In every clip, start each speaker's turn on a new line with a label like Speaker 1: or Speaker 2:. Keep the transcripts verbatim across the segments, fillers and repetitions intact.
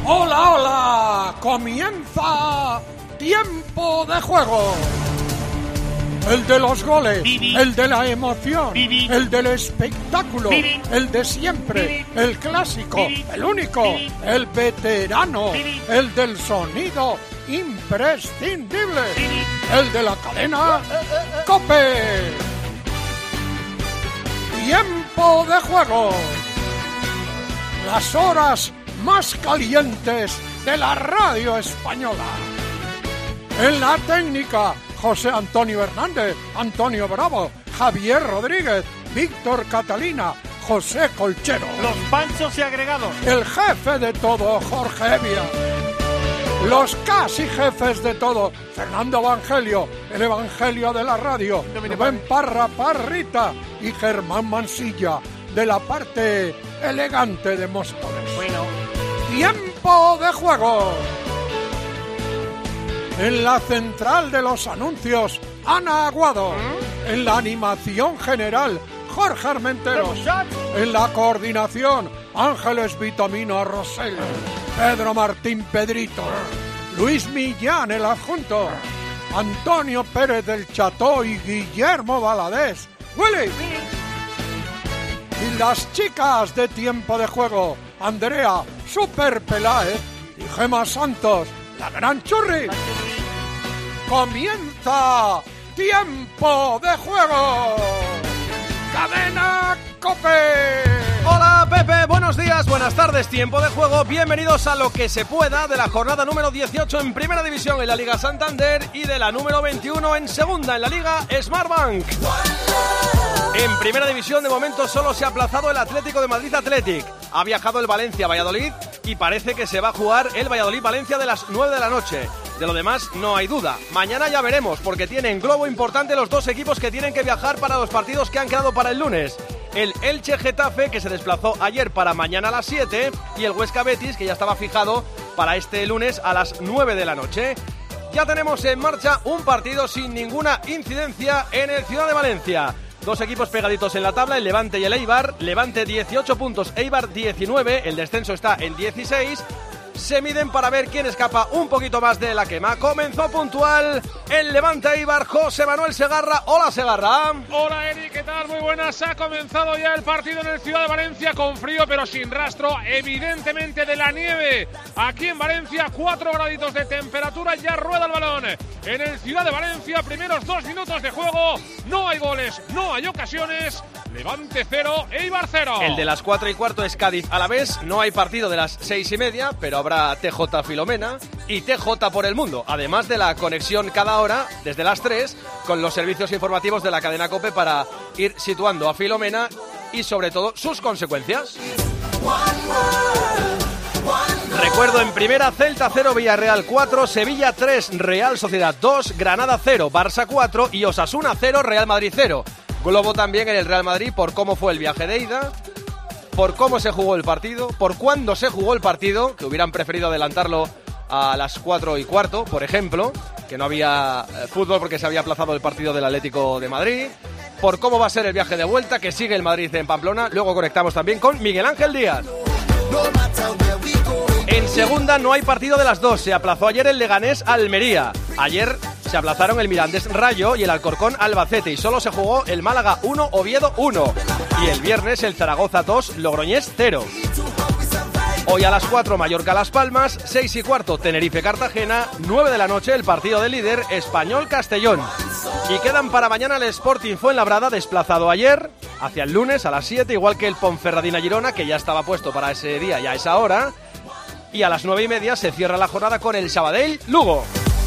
Speaker 1: ¡Hola, hola! ¡Comienza Tiempo de Juego! El de los goles, Bibi. El de la emoción, Bibi. El del espectáculo, Bibi. El de siempre, Bibi. El clásico, Bibi. El único, Bibi. El veterano, Bibi. El del sonido imprescindible, Bibi. El de la cadena COPE. Tiempo de Juego. Las horas más calientes de la radio española. En la técnica, José Antonio Hernández, Antonio Bravo, Javier Rodríguez, Víctor Catalina, José Colchero.
Speaker 2: Los panchos y agregados.
Speaker 1: El jefe de todo, Jorge Evia. Los casi jefes de todo, Fernando Evangelio, el Evangelio de la radio, Rubén Parra Parrita y Germán Mansilla, de la parte elegante de Móstoles.
Speaker 2: Bueno.
Speaker 1: Tiempo de Juego. En la central de los anuncios, Ana Aguado. ¿Mm? En la animación general, Jorge Armenteros. En la coordinación, Ángeles Vitamina Rosell. Pedro Martín Pedrito. Luis Millán, el adjunto. Antonio Pérez del Cható y Guillermo Valadez. ¡Willy! Y las chicas de Tiempo de Juego, Andrea Super Peláez y Gema Santos, la gran churri. Comienza Tiempo de Juego. Cadena COPE.
Speaker 3: Hola Pepe, buenos días, buenas tardes, Tiempo de Juego. Bienvenidos a lo que se pueda de la jornada número dieciocho en Primera División en la Liga Santander y de la número veintiuno en Segunda en la Liga Smartbank. En Primera División de momento solo se ha aplazado el Atlético de Madrid Athletic. Ha viajado el Valencia-Valladolid y parece que se va a jugar el Valladolid-Valencia de las nueve de la noche. De lo demás no hay duda. Mañana ya veremos porque tienen globo importante los dos equipos que tienen que viajar para los partidos que han quedado para el lunes. El Elche-Getafe, que se desplazó ayer para mañana a las siete, y el Huesca-Betis, que ya estaba fijado para este lunes a las nueve de la noche. Ya tenemos en marcha un partido sin ninguna incidencia en el Ciudad de Valencia. Dos equipos pegaditos en la tabla, el Levante y el Eibar. Levante dieciocho puntos, Eibar diecinueve, el descenso está en dieciséis. Se miden para ver quién escapa un poquito más de la quema. Comenzó puntual el Levante Eibar, José Manuel Segarra. Hola Segarra.
Speaker 4: Hola Eri, ¿qué tal? Muy buenas. Ha comenzado ya el partido en el Ciudad de Valencia con frío pero sin rastro, evidentemente, de la nieve. Aquí en Valencia, cuatro graditos de temperatura, ya rueda el balón. En el Ciudad de Valencia, primeros dos minutos de juego, no hay goles, no hay ocasiones. Levante cero, Eibar cero.
Speaker 3: El de las cuatro y cuarto es Cádiz-Alavés. No hay partido de las seis y media, pero habrá T J Filomena y T J por el mundo, además de la conexión cada hora desde las tres con los servicios informativos de la cadena COPE para ir situando a Filomena y sobre todo sus consecuencias. Recuerdo en primera, Celta cero, Villarreal cuatro, Sevilla tres, Real Sociedad dos, Granada cero, Barça cuatro y Osasuna cero, Real Madrid cero. Globo también en el Real Madrid por cómo fue el viaje de ida, por cómo se jugó el partido, por cuándo se jugó el partido, que hubieran preferido adelantarlo a las cuatro y cuarto, por ejemplo, que no había fútbol porque se había aplazado el partido del Atlético de Madrid, por cómo va a ser el viaje de vuelta, que sigue el Madrid en Pamplona. Luego conectamos también con Miguel Ángel Díaz. En segunda no hay partido de las dos, se aplazó ayer el Leganés Almería. Ayer se aplazaron el Mirandés Rayo y el Alcorcón Albacete y solo se jugó el Málaga uno, Oviedo uno. Y el viernes el Zaragoza dos, Logroñés cero. Hoy a las cuatro Mallorca Las Palmas, seis y cuarto Tenerife Cartagena, nueve de la noche el partido del líder Español Castellón. Y quedan para mañana el Sporting Fuenlabrada, desplazado ayer, hacia el lunes a las siete, igual que el Ponferradina Girona, que ya estaba puesto para ese día y a esa hora. Y a las nueve y media se cierra la jornada con el Sabadell Lugo.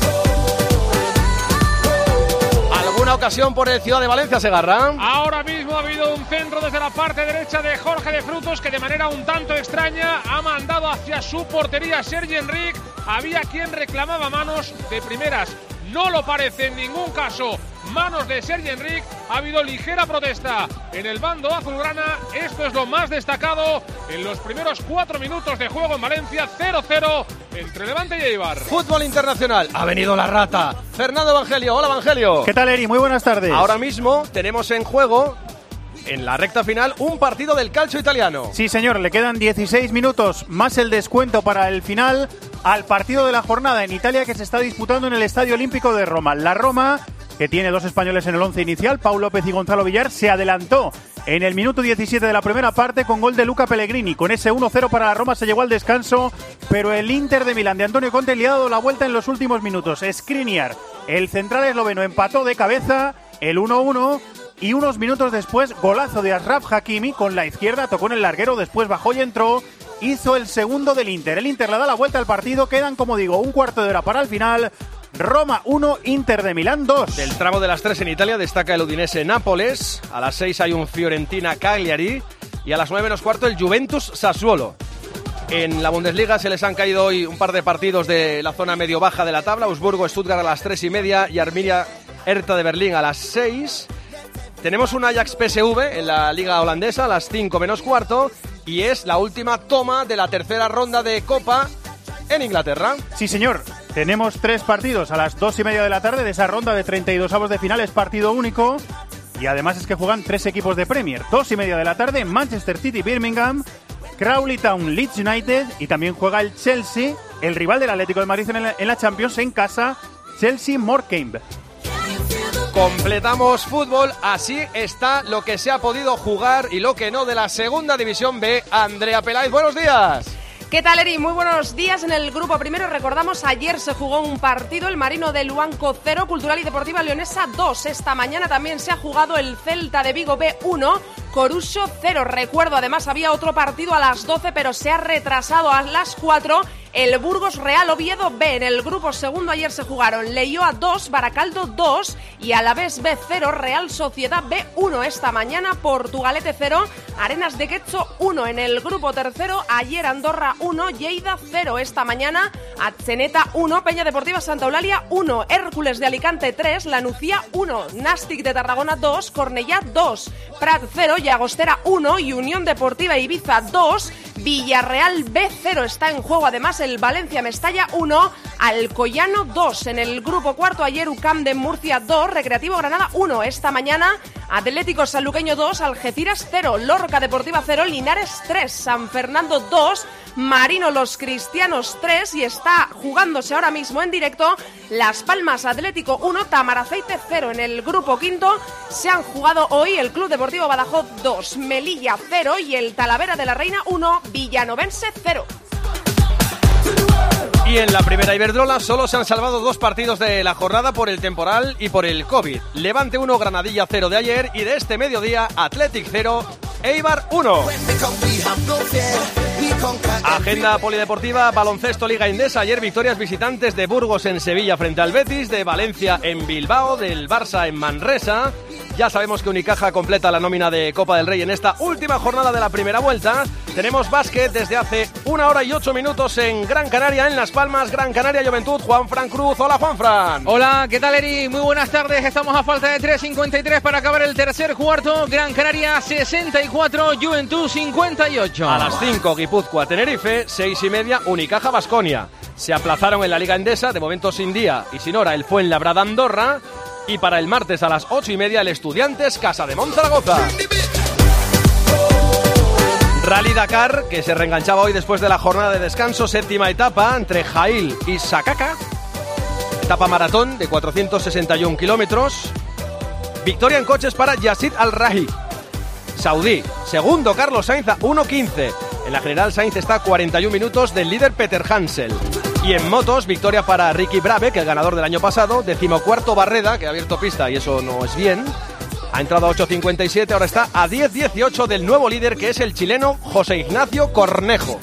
Speaker 3: ¿Alguna ocasión por el Ciudad de Valencia, Segarra?
Speaker 4: Ahora mismo ha habido un centro desde la parte derecha de Jorge de Frutos que de manera un tanto extraña ha mandado hacia su portería Sergi Enric. Había quien reclamaba manos de primeras. No lo parece en ningún caso manos de Sergi Enric. Ha habido ligera protesta en el bando azulgrana. Esto es lo más destacado en los primeros cuatro minutos de juego en Valencia. cero cero entre Levante y Eibar.
Speaker 3: Fútbol internacional. Ha venido la rata. Fernando Evangelio. Hola, Evangelio.
Speaker 2: ¿Qué tal, Eri? Muy buenas tardes.
Speaker 3: Ahora mismo tenemos en juego en la recta final un partido del calcio italiano.
Speaker 5: Sí, señor, le quedan dieciséis minutos más el descuento para el final al partido de la jornada en Italia que se está disputando en el Estadio Olímpico de Roma. La Roma, que tiene dos españoles en el once inicial, Pau López y Gonzalo Villar, se adelantó en el minuto diecisiete de la primera parte con gol de Luca Pellegrini. Con ese uno cero para la Roma se llegó al descanso, pero el Inter de Milán de Antonio Conte le ha dado la vuelta en los últimos minutos. Skriniar, el central esloveno, empató de cabeza el uno uno y unos minutos después, golazo de Achraf Hakimi con la izquierda, tocó en el larguero, después bajó y entró, hizo el segundo del Inter. El Inter le da la vuelta al partido, quedan, como digo, un cuarto de hora para el final. Roma uno, Inter de Milán dos.
Speaker 3: Del tramo de las tres en Italia destaca el Udinese Nápoles, a las seis hay un Fiorentina Cagliari y a las nueve menos cuarto el Juventus Sassuolo. En la Bundesliga se les han caído hoy un par de partidos de la zona medio-baja de la tabla. Augsburgo Stuttgart a las tres y media y Arminia Hertha de Berlín a las seis. Tenemos un Ajax P S V en la liga holandesa a las cinco menos cuarto y es la última toma de la tercera ronda de Copa en Inglaterra.
Speaker 5: Sí, señor. Tenemos tres partidos a las dos y media de la tarde de esa ronda de treinta y dos avos de final. Es partido único y además es que juegan tres equipos de Premier. Dos y media de la tarde, Manchester City Birmingham, Crawley Town Leeds United y también juega el Chelsea, el rival del Atlético de Madrid en la, en la Champions en casa, Chelsea Morecambe.
Speaker 3: Completamos fútbol, así está lo que se ha podido jugar y lo que no de la segunda división B. Andrea Peláez, buenos días.
Speaker 6: ¿Qué tal, Eri? Muy buenos días. En el grupo primero, recordamos, ayer se jugó un partido, el Marino de Luanco cero, Cultural y Deportiva Leonesa dos. Esta mañana también se ha jugado el Celta de Vigo B uno, Coruso cero. Recuerdo, además, había otro partido a las doce, pero se ha retrasado a las cuatro. El Burgos Real Oviedo B. En el grupo segundo ayer se jugaron Leioa dos, Baracaldo dos y Alavés B cero, Real Sociedad B uno. Esta mañana Portugalete cero, Arenas de Quetzo uno. En el grupo tercero ayer Andorra uno, Lleida cero. Esta mañana Atzeneta uno, Peña Deportiva Santa Eulalia uno, Hércules de Alicante tres, Lanucía uno, Nàstic de Tarragona dos, Cornellá dos, Prat cero, Llagostera uno y Unión Deportiva Ibiza dos. Villarreal B cero está en juego, además el Valencia Mestalla uno, Alcoyano dos. En el grupo cuarto ayer U C A M de Murcia dos, Recreativo Granada uno. Esta mañana Atlético Sanluqueño dos, Algeciras cero, Lorca Deportiva cero, Linares tres, San Fernando dos, Marino Los Cristianos tres y está jugándose ahora mismo en directo Las Palmas Atlético uno, Tamaraceite cero. En el grupo quinto se han jugado hoy el Club Deportivo Badajoz dos, Melilla cero y el Talavera de la Reina uno, Villanovense cero.
Speaker 3: Y en la primera Iberdrola solo se han salvado dos partidos de la jornada por el temporal y por el COVID. Levante uno, Granadilla cero de ayer y de este mediodía Athletic cero, Eibar uno. Agenda polideportiva, baloncesto Liga Endesa. Ayer victorias visitantes de Burgos en Sevilla frente al Betis, de Valencia en Bilbao, del Barça en Manresa. Ya sabemos que Unicaja completa la nómina de Copa del Rey en esta última jornada de la primera vuelta. Tenemos básquet desde hace una hora y ocho minutos en Gran Canaria, en Las Palmas, Gran Canaria Juventud. Juanfran Cruz, hola Juanfran.
Speaker 2: Hola, ¿qué tal, Eri? Muy buenas tardes, estamos a falta de tres cincuenta y tres para acabar el tercer cuarto. Gran Canaria sesenta y cuatro, Juventud cincuenta y ocho.
Speaker 3: A las cinco, Guipúzcoa Tenerife, seis y media, Unicaja Baskonia. Se aplazaron en la Liga Endesa, de momento sin día y sin hora, el Fuenlabrada Andorra. Y para el martes a las ocho y media, el Estudiantes Casa de Monzaragoza. Rally Dakar, que se reenganchaba hoy después de la jornada de descanso, séptima etapa entre Jail y Sakaka. Etapa maratón de cuatrocientos sesenta y uno kilómetros. Victoria en coches para Yassid Al-Rahi, saudí. Segundo, Carlos Sainz a uno quince. En la general, Sainz está a cuarenta y uno minutos del líder Peter Hansel. Y en motos, victoria para Ricky Brabeck, el ganador del año pasado. Decimocuarto Barreda, que ha abierto pista y eso no es bien. Ha entrado a ocho cincuenta y siete, ahora está a diez dieciocho del nuevo líder, que es el chileno José Ignacio Cornejo.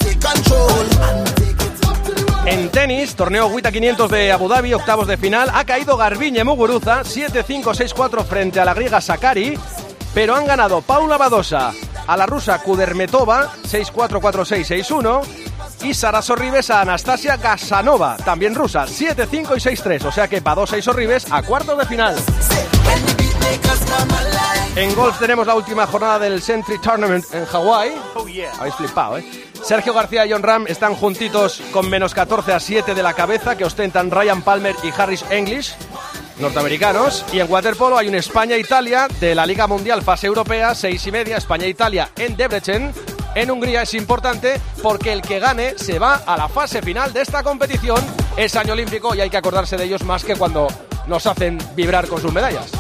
Speaker 3: En tenis, torneo WTA quinientos de Abu Dhabi, octavos de final. Ha caído Garbiñe Muguruza, siete cinco seis cuatro frente a la griega Sakari. Pero han ganado Paula Badosa a la rusa Kudermetova, seis cuatro cuatro seis seis uno. Y Sara Sorribes a Anastasia Gasanova, también rusa, siete cinco y seis tres. O sea que Badosa y Sorribes a cuartos de final. En golf tenemos la última jornada del Sentry Tournament en Hawái.
Speaker 5: Oh, yeah.
Speaker 3: Habéis flipado, ¿eh? Sergio García y Jon Rahm están juntitos con menos catorce a siete de la cabeza, que ostentan Ryan Palmer y Harris English. norteamericanos. Y en waterpolo hay un España-Italia de la Liga Mundial Fase Europea, seis y media, España-Italia en Debrecen, en Hungría. Es importante porque el que gane se va a la fase final de esta competición. Es año olímpico y hay que acordarse de ellos más que cuando nos hacen vibrar con sus medallas.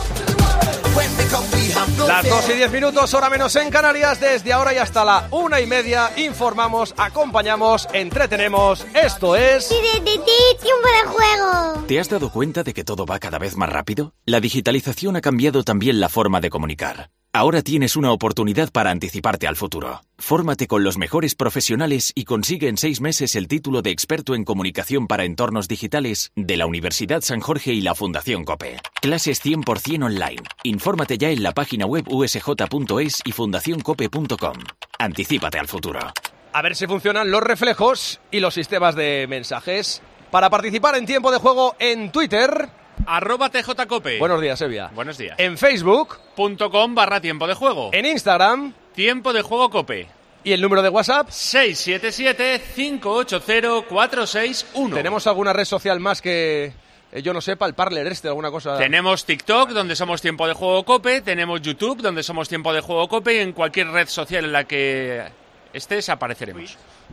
Speaker 3: Las dos y diez minutos, hora menos en Canarias. Desde ahora y hasta la una y media informamos, acompañamos, entretenemos. Esto es...
Speaker 7: ¡Tiempo de juego!
Speaker 8: ¿Te has dado cuenta de que todo va cada vez más rápido? La digitalización ha cambiado también la forma de comunicar. Ahora tienes una oportunidad para anticiparte al futuro. Fórmate con los mejores profesionales y consigue en seis meses el título de experto en comunicación para entornos digitales de la Universidad San Jorge y la Fundación COPE. Clases cien por ciento online. Infórmate ya en la página web u s j punto es y fundación cope punto com. Anticípate al futuro.
Speaker 3: A ver si funcionan los reflejos y los sistemas de mensajes. Para participar en tiempo de juego en Twitter...
Speaker 9: Arroba tjcope.
Speaker 3: Buenos días, Sevilla.
Speaker 9: Buenos días.
Speaker 3: En Facebook.
Speaker 9: Punto com barra tiempo de juego.
Speaker 3: En Instagram.
Speaker 9: Tiempo de juego cope.
Speaker 3: ¿Y el número de WhatsApp?
Speaker 9: seis siete siete, cinco ocho cero, cuatro seis uno.
Speaker 3: ¿Tenemos alguna red social más que eh, yo no sepa? El Parler este, alguna cosa.
Speaker 9: Tenemos TikTok, donde somos Tiempo de Juego Cope. Tenemos YouTube, donde somos Tiempo de Juego Cope. Y en cualquier red social en la que estés apareceremos.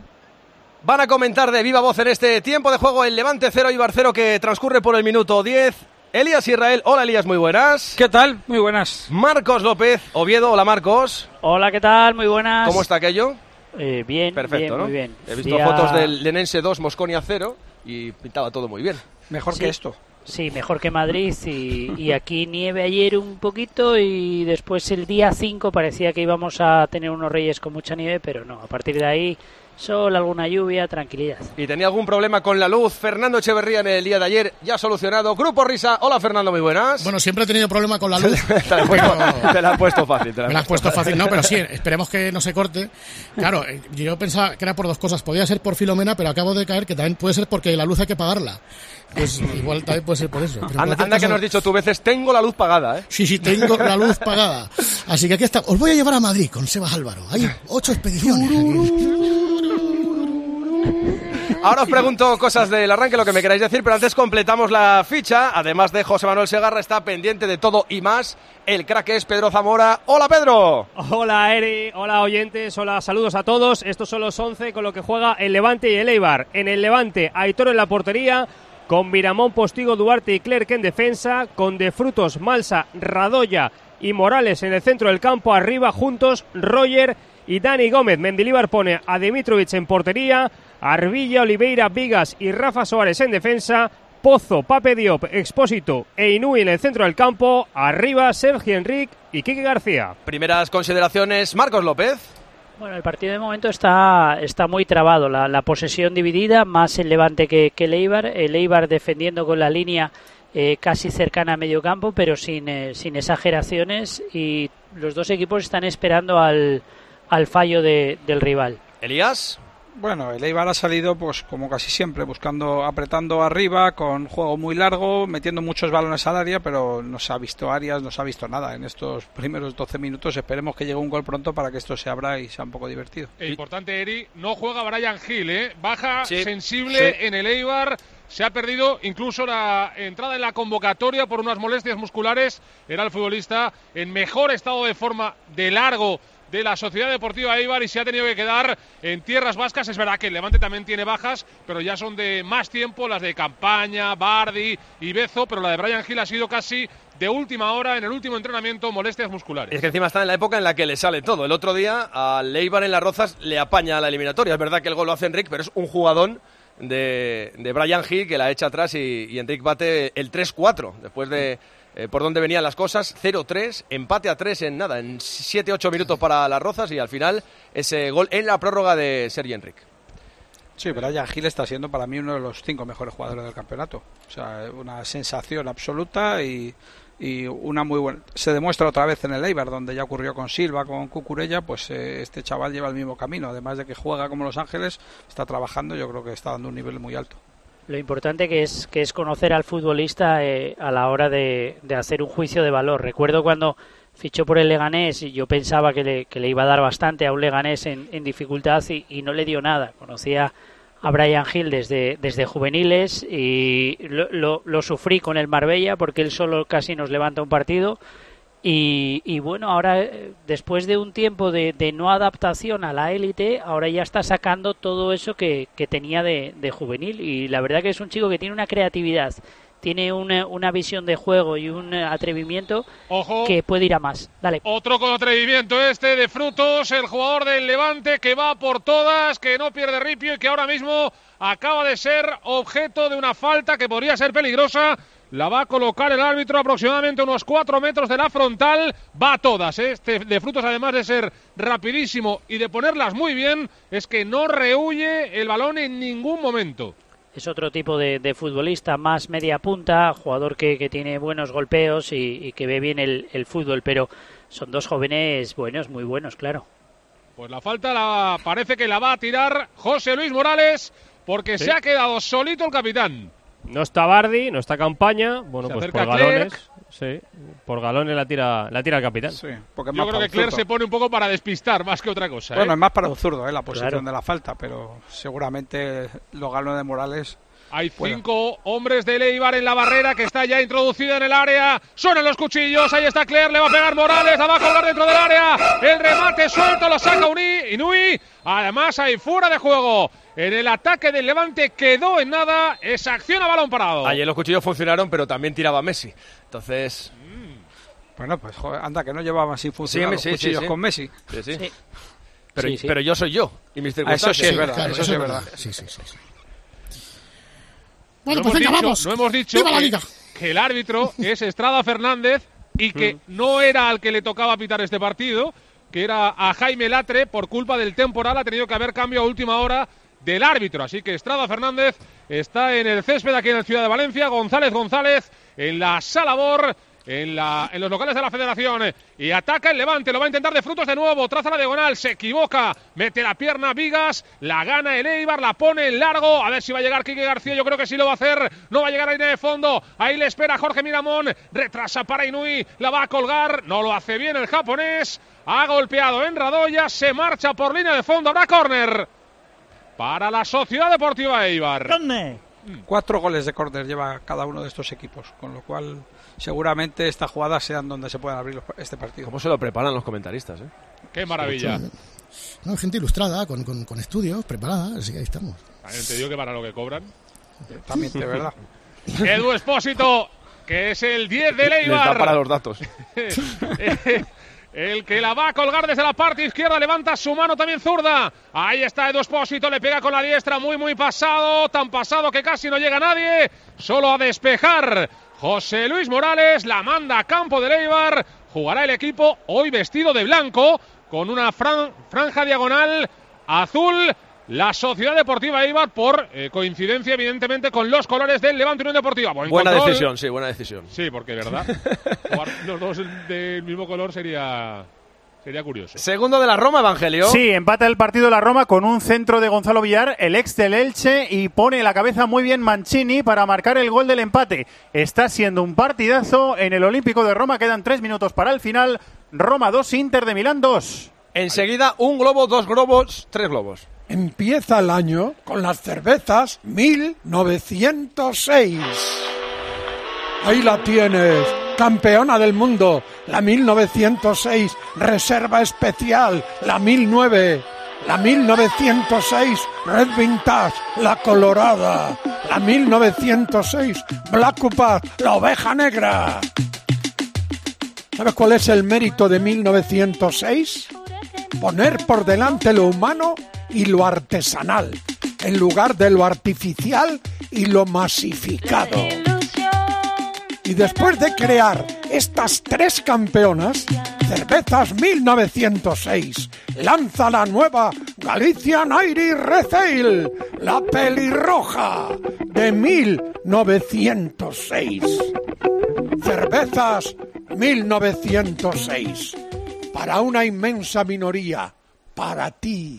Speaker 3: Van a comentar de viva voz en este tiempo de juego el Levante cero y Barcero que transcurre por el minuto diez. Elías Israel, hola Elías, muy buenas.
Speaker 10: ¿Qué tal? Muy buenas.
Speaker 3: Marcos López, Oviedo, hola Marcos.
Speaker 11: Hola, ¿qué tal? Muy buenas.
Speaker 3: ¿Cómo está aquello?
Speaker 11: Eh, bien,
Speaker 3: perfecto,
Speaker 11: bien,
Speaker 3: ¿no?
Speaker 11: muy bien.
Speaker 3: He visto
Speaker 11: Día...
Speaker 3: fotos del Lenense dos, Mosconia cero y pintaba todo muy bien.
Speaker 10: Mejor
Speaker 11: sí.
Speaker 10: que esto.
Speaker 11: Sí, mejor que Madrid y, y aquí nieve ayer un poquito y después el día cinco parecía que íbamos a tener unos Reyes con mucha nieve, pero no, a partir de ahí sol, alguna lluvia, tranquilidad.
Speaker 3: ¿Y tenía algún problema con la luz? Fernando Echeverría en el día de ayer, ya solucionado. Grupo Risa, hola Fernando, muy buenas.
Speaker 12: Bueno, siempre he tenido problema con la luz.
Speaker 3: te, la puesto, pero... te la has puesto fácil. Te la
Speaker 12: Me la has puesto fácil, no, pero sí, esperemos que no se corte. Claro, yo pensaba que era por dos cosas. Podía ser por Filomena, pero acabo de caer que también puede ser porque la luz hay que pagarla. Pues igual también puede ser por eso. Pero
Speaker 3: anda anda
Speaker 12: cosa...
Speaker 3: que nos has dicho tú veces, tengo la luz pagada, ¿eh?
Speaker 12: Sí, sí, tengo la luz pagada. Así que aquí está. Os voy a llevar a Madrid con Sebas Álvaro. Hay ocho expediciones.
Speaker 3: Ahora os pregunto cosas del arranque, lo que me queráis decir, pero antes completamos la ficha. Además de José Manuel Segarra, está pendiente de todo y más. El crack es Pedro Zamora. ¡Hola, Pedro!
Speaker 13: Hola, Eri. Hola, oyentes. Hola, saludos a todos. Estos son los once con lo que juega el Levante y el Eibar. En el Levante, Aitor en la portería, con Miramón, Postigo, Duarte y Clerc en defensa, con De Frutos, Malsa, Radoya y Morales en el centro del campo. Arriba, juntos, Roger y Dani Gómez. Mendilibar pone a Dimitrovic en portería, Arbilla, Oliveira, Vigas y Rafa Suárez en defensa, Pozo, Pape Diop, Expósito e Inúi en el centro del campo, arriba Sergio Enric y Quique García.
Speaker 3: Primeras consideraciones, Marcos López.
Speaker 11: Bueno, el partido de momento está, está muy trabado, la, la posesión dividida, más el Levante que, que el Eibar, el Eibar defendiendo con la línea eh, casi cercana a medio campo, pero sin, eh, sin exageraciones, y los dos equipos están esperando al, al fallo de, del rival.
Speaker 3: Elías.
Speaker 10: Bueno, el Eibar ha salido, pues como casi siempre, buscando, apretando arriba, con juego muy largo, metiendo muchos balones al área, pero no se ha visto áreas, no se ha visto nada en estos primeros doce minutos. Esperemos que llegue un gol pronto para que esto se abra y sea un poco divertido.
Speaker 4: E importante, Eri, no juega Brian Hill, ¿eh? Baja
Speaker 3: sí,
Speaker 4: sensible
Speaker 3: sí.
Speaker 4: en el Eibar. Se ha perdido incluso la entrada en la convocatoria por unas molestias musculares. Era el futbolista en mejor estado de forma de largo de la Sociedad Deportiva Eibar y se ha tenido que quedar en tierras vascas. Es verdad que el Levante también tiene bajas, pero ya son de más tiempo, las de Campaña, Bardi y Bezo, pero la de Brian Hill ha sido casi de última hora, en el último entrenamiento, molestias musculares.
Speaker 3: Es que encima está en la época en la que le sale todo. El otro día al Eibar en Las Rozas le apaña a la eliminatoria. Es verdad que el gol lo hace Enric, pero es un jugadón de, de Brian Hill que la echa atrás y, y Enric bate el tres cuatro después de Eh, por dónde venían las cosas, cero tres, empate a tres en nada, en siete ocho minutos para Las Rozas y al final ese gol en la prórroga de Sergi Enric.
Speaker 10: Sí, Brian Hill está siendo para mí uno de los cinco mejores jugadores del campeonato. O sea, una sensación absoluta y, y una muy buena... Se demuestra otra vez en el Eibar, donde ya ocurrió con Silva, con Cucurella, pues eh, este chaval lleva el mismo camino. Además de que juega como Los Ángeles, está trabajando, yo creo que está dando un nivel muy alto.
Speaker 11: Lo importante que es que es conocer al futbolista eh, a la hora de, de hacer un juicio de valor. Recuerdo cuando fichó por el Leganés y yo pensaba que le, que le iba a dar bastante a un Leganés en, en dificultad y, y no le dio nada. Conocía a Bryan Gil desde, desde juveniles y lo, lo, lo sufrí con el Marbella porque él solo casi nos levanta un partido y, y bueno, ahora después de un tiempo de, de no adaptación a la élite, ahora ya está sacando todo eso que, que tenía de, de juvenil y la verdad que es un chico que tiene una creatividad, tiene una, una visión de juego y un atrevimiento
Speaker 4: Ojo.
Speaker 11: que puede ir a más. Dale.
Speaker 4: Otro con atrevimiento este de Frutos, el jugador del Levante que va por todas, que no pierde ripio y que ahora mismo acaba de ser objeto de una falta que podría ser peligrosa. La va a colocar el árbitro aproximadamente unos cuatro metros de la frontal. Va a todas, ¿eh? Este de Frutos, además de ser rapidísimo y de ponerlas muy bien, es que no rehuye el balón en ningún momento.
Speaker 11: Es otro tipo de, de futbolista, más media punta, jugador que, que tiene buenos golpeos y, y que ve bien el, el fútbol, pero son dos jóvenes buenos, muy buenos, claro.
Speaker 4: Pues la falta la, parece que la va a tirar José Luis Morales, porque sí. Se ha quedado solito el capitán.
Speaker 13: No está Bardi, no está Campaña, bueno,
Speaker 4: se
Speaker 13: pues
Speaker 4: acerca
Speaker 13: por
Speaker 4: Clerc.
Speaker 13: galones, sí, por galones la tira, la tira el capitán.
Speaker 10: Sí, porque
Speaker 4: yo creo que Clerc se pone un poco para despistar más que otra cosa.
Speaker 10: Bueno,
Speaker 4: ¿eh?
Speaker 10: es más para un zurdo, ¿eh? La posición
Speaker 11: claro.
Speaker 10: de la falta, pero seguramente los galones de Morales.
Speaker 4: Hay cinco hombres de Eibar en la barrera que está ya introducida en el área. Suenan los cuchillos. Ahí está Clerc. Le va a pegar Morales. La va a colgar dentro del área. El remate suelto lo saca Uni, Inui. Además hay fuera de juego. En el ataque del Levante quedó en nada. Esa acción a balón parado.
Speaker 3: Ayer los cuchillos funcionaron, pero también tiraba Messi. Entonces...
Speaker 10: Mm. Bueno, pues joder, anda, que no llevaban sin funcionar sí, los sí, cuchillos sí, sí. con Messi.
Speaker 3: Sí, sí.
Speaker 11: Sí.
Speaker 3: Pero,
Speaker 11: sí, sí.
Speaker 3: pero yo soy yo. Y mis circunstancias.
Speaker 10: Ah, eso sí es verdad.
Speaker 12: Claro,
Speaker 10: eso sí es verdad.
Speaker 12: Sí, sí, sí. sí.
Speaker 4: Bueno, no,
Speaker 12: pues
Speaker 4: hemos
Speaker 12: venga,
Speaker 4: dicho,
Speaker 12: vamos.
Speaker 4: no hemos dicho
Speaker 12: ¡Viva la
Speaker 4: que,
Speaker 12: Liga!
Speaker 4: que el árbitro es Estrada Fernández y que no era al que le tocaba pitar este partido, que era a Jaime Latre. Por culpa del temporal ha tenido que haber cambio a última hora del árbitro. Así que Estrada Fernández está en el césped aquí en el Ciudad de Valencia. González González en la Sala Bor, en, la, en los locales de la Federación. Y ataca el Levante, lo va a intentar de Frutos de nuevo. Traza la diagonal, se equivoca, mete la pierna Vigas, la gana el Eibar, la pone en largo. A ver si va a llegar Quique García, yo creo que sí lo va a hacer. No va a llegar a línea de fondo. Ahí le espera Jorge Miramón. Retrasa para Inui, la va a colgar. No lo hace bien el japonés. Ha golpeado en Radoya, se marcha por línea de fondo. Habrá córner para la Sociedad Deportiva Eibar.
Speaker 11: ¿Dónde?
Speaker 10: Cuatro goles de córner lleva cada uno de estos equipos, con lo cual seguramente estas jugadas sean donde se puedan abrir los, este partido.
Speaker 3: ¿Cómo se lo preparan los comentaristas? ¿eh?
Speaker 4: ¡Qué maravilla!
Speaker 12: No, gente ilustrada, con, con, con estudios, preparada, así que ahí estamos.
Speaker 4: También te digo que para lo que cobran.
Speaker 10: También, de verdad.
Speaker 4: Edu Espósito, que es el diez de Eibar.
Speaker 3: Les da para los datos.
Speaker 4: El que la va a colgar desde la parte izquierda, levanta su mano también zurda. Ahí está Edu Espósito, le pega con la diestra, muy muy pasado, tan pasado que casi no llega nadie. Solo a despejar José Luis Morales, la manda a campo del Eibar. Jugará el equipo hoy vestido de blanco, con una fran- franja diagonal azul. La Sociedad Deportiva Eibar, por eh, coincidencia evidentemente con los colores del Levante Unión Deportiva. Buen
Speaker 3: buena
Speaker 4: control.
Speaker 3: decisión, sí, buena decisión.
Speaker 4: Sí, porque verdad, jugar los dos del mismo color sería sería curioso.
Speaker 3: Segundo de la Roma, Evangelio.
Speaker 5: Sí, empata el partido la Roma con un centro de Gonzalo Villar, el ex del Elche, y pone la cabeza muy bien Mancini para marcar el gol del empate. Está siendo un partidazo en el Olímpico de Roma, quedan tres minutos para el final. Roma dos, Inter de Milán dos.
Speaker 3: Enseguida un globo, dos globos, tres globos.
Speaker 1: Empieza el año con las cervezas mil novecientos seis. Ahí la tienes, campeona del mundo, la mil novecientos seis, reserva especial, la mil nueve, la mil novecientos seis, Red Vintage, la colorada, la mil novecientos seis, Black Cupad, la oveja negra. ¿Sabes cuál es el mérito de mil novecientos seis? Poner por delante lo humano y lo artesanal, en lugar de lo artificial y lo masificado. Y después de crear estas tres campeonas, Cervezas mil novecientos seis lanza la nueva Galician Irish Red Ale, la pelirroja de mil novecientos seis. Cervezas mil novecientos seis, para una inmensa minoría, para ti.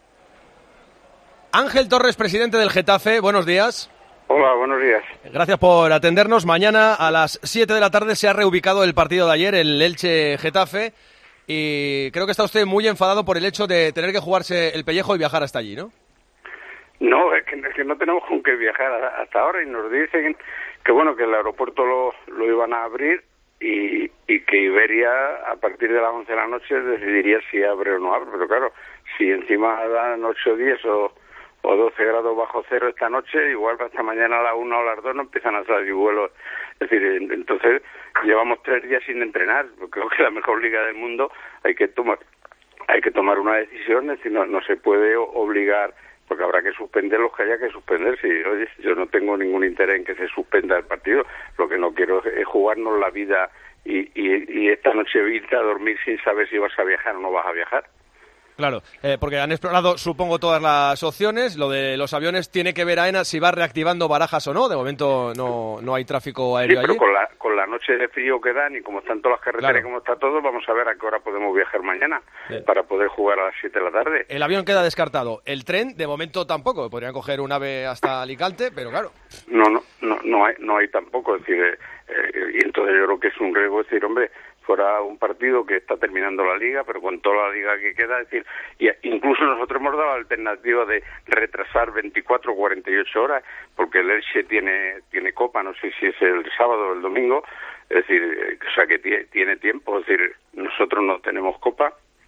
Speaker 3: Ángel Torres, presidente del Getafe, buenos días.
Speaker 14: Hola, buenos días.
Speaker 3: Gracias por atendernos. Mañana a las siete de la tarde se ha reubicado el partido de ayer, el Elche-Getafe, y creo que está usted muy enfadado por el hecho de tener que jugarse el pellejo y viajar hasta allí, ¿no?
Speaker 14: No, es que, es que no tenemos con qué viajar hasta ahora y nos dicen que bueno, que el aeropuerto lo, lo iban a abrir y, y que Iberia a partir de las once de la noche decidiría si abre o no abre, pero claro, si encima dan ocho o diez o, o doce grados bajo cero esta noche, igual hasta mañana a las una o las dos no empiezan a salir vuelos. Es decir, entonces llevamos tres días sin entrenar, creo que la mejor liga del mundo hay que tomar hay que tomar una decisión, es decir, no, no se puede obligar, porque habrá que suspender los que haya que suspender. Si, oye, yo no tengo ningún interés en que se suspenda el partido, lo que no quiero es jugarnos la vida y, y, y esta noche irte a dormir sin saber si vas a viajar o no vas a viajar.
Speaker 3: Claro, eh, porque han explorado, supongo, todas las opciones. Lo de los aviones tiene que ver, AENA, si va reactivando Barajas o no. De momento no, no hay tráfico aéreo
Speaker 14: sí, pero
Speaker 3: allí.
Speaker 14: Con la, con la noche de frío que dan y como están todas las carreteras,
Speaker 3: Claro.
Speaker 14: como está todo, vamos a ver a qué hora podemos viajar mañana
Speaker 3: Sí.
Speaker 14: para poder jugar a las siete de la tarde.
Speaker 3: El avión queda descartado. El tren, de momento, tampoco. Podrían coger un ave hasta Alicante, pero claro.
Speaker 14: No, no, no, no hay, no hay tampoco, es decir, eh, eh, y entonces yo creo que es un riesgo decir, hombre, fuera un partido que está terminando la liga, pero con toda la liga que queda, es decir, y incluso nosotros hemos dado la alternativa de retrasar veinticuatro o cuarenta y ocho horas, porque el Elche tiene tiene copa, no sé si es el sábado o el domingo, es decir, eh, o sea que tiene, tiene tiempo, es decir, nosotros no tenemos copa.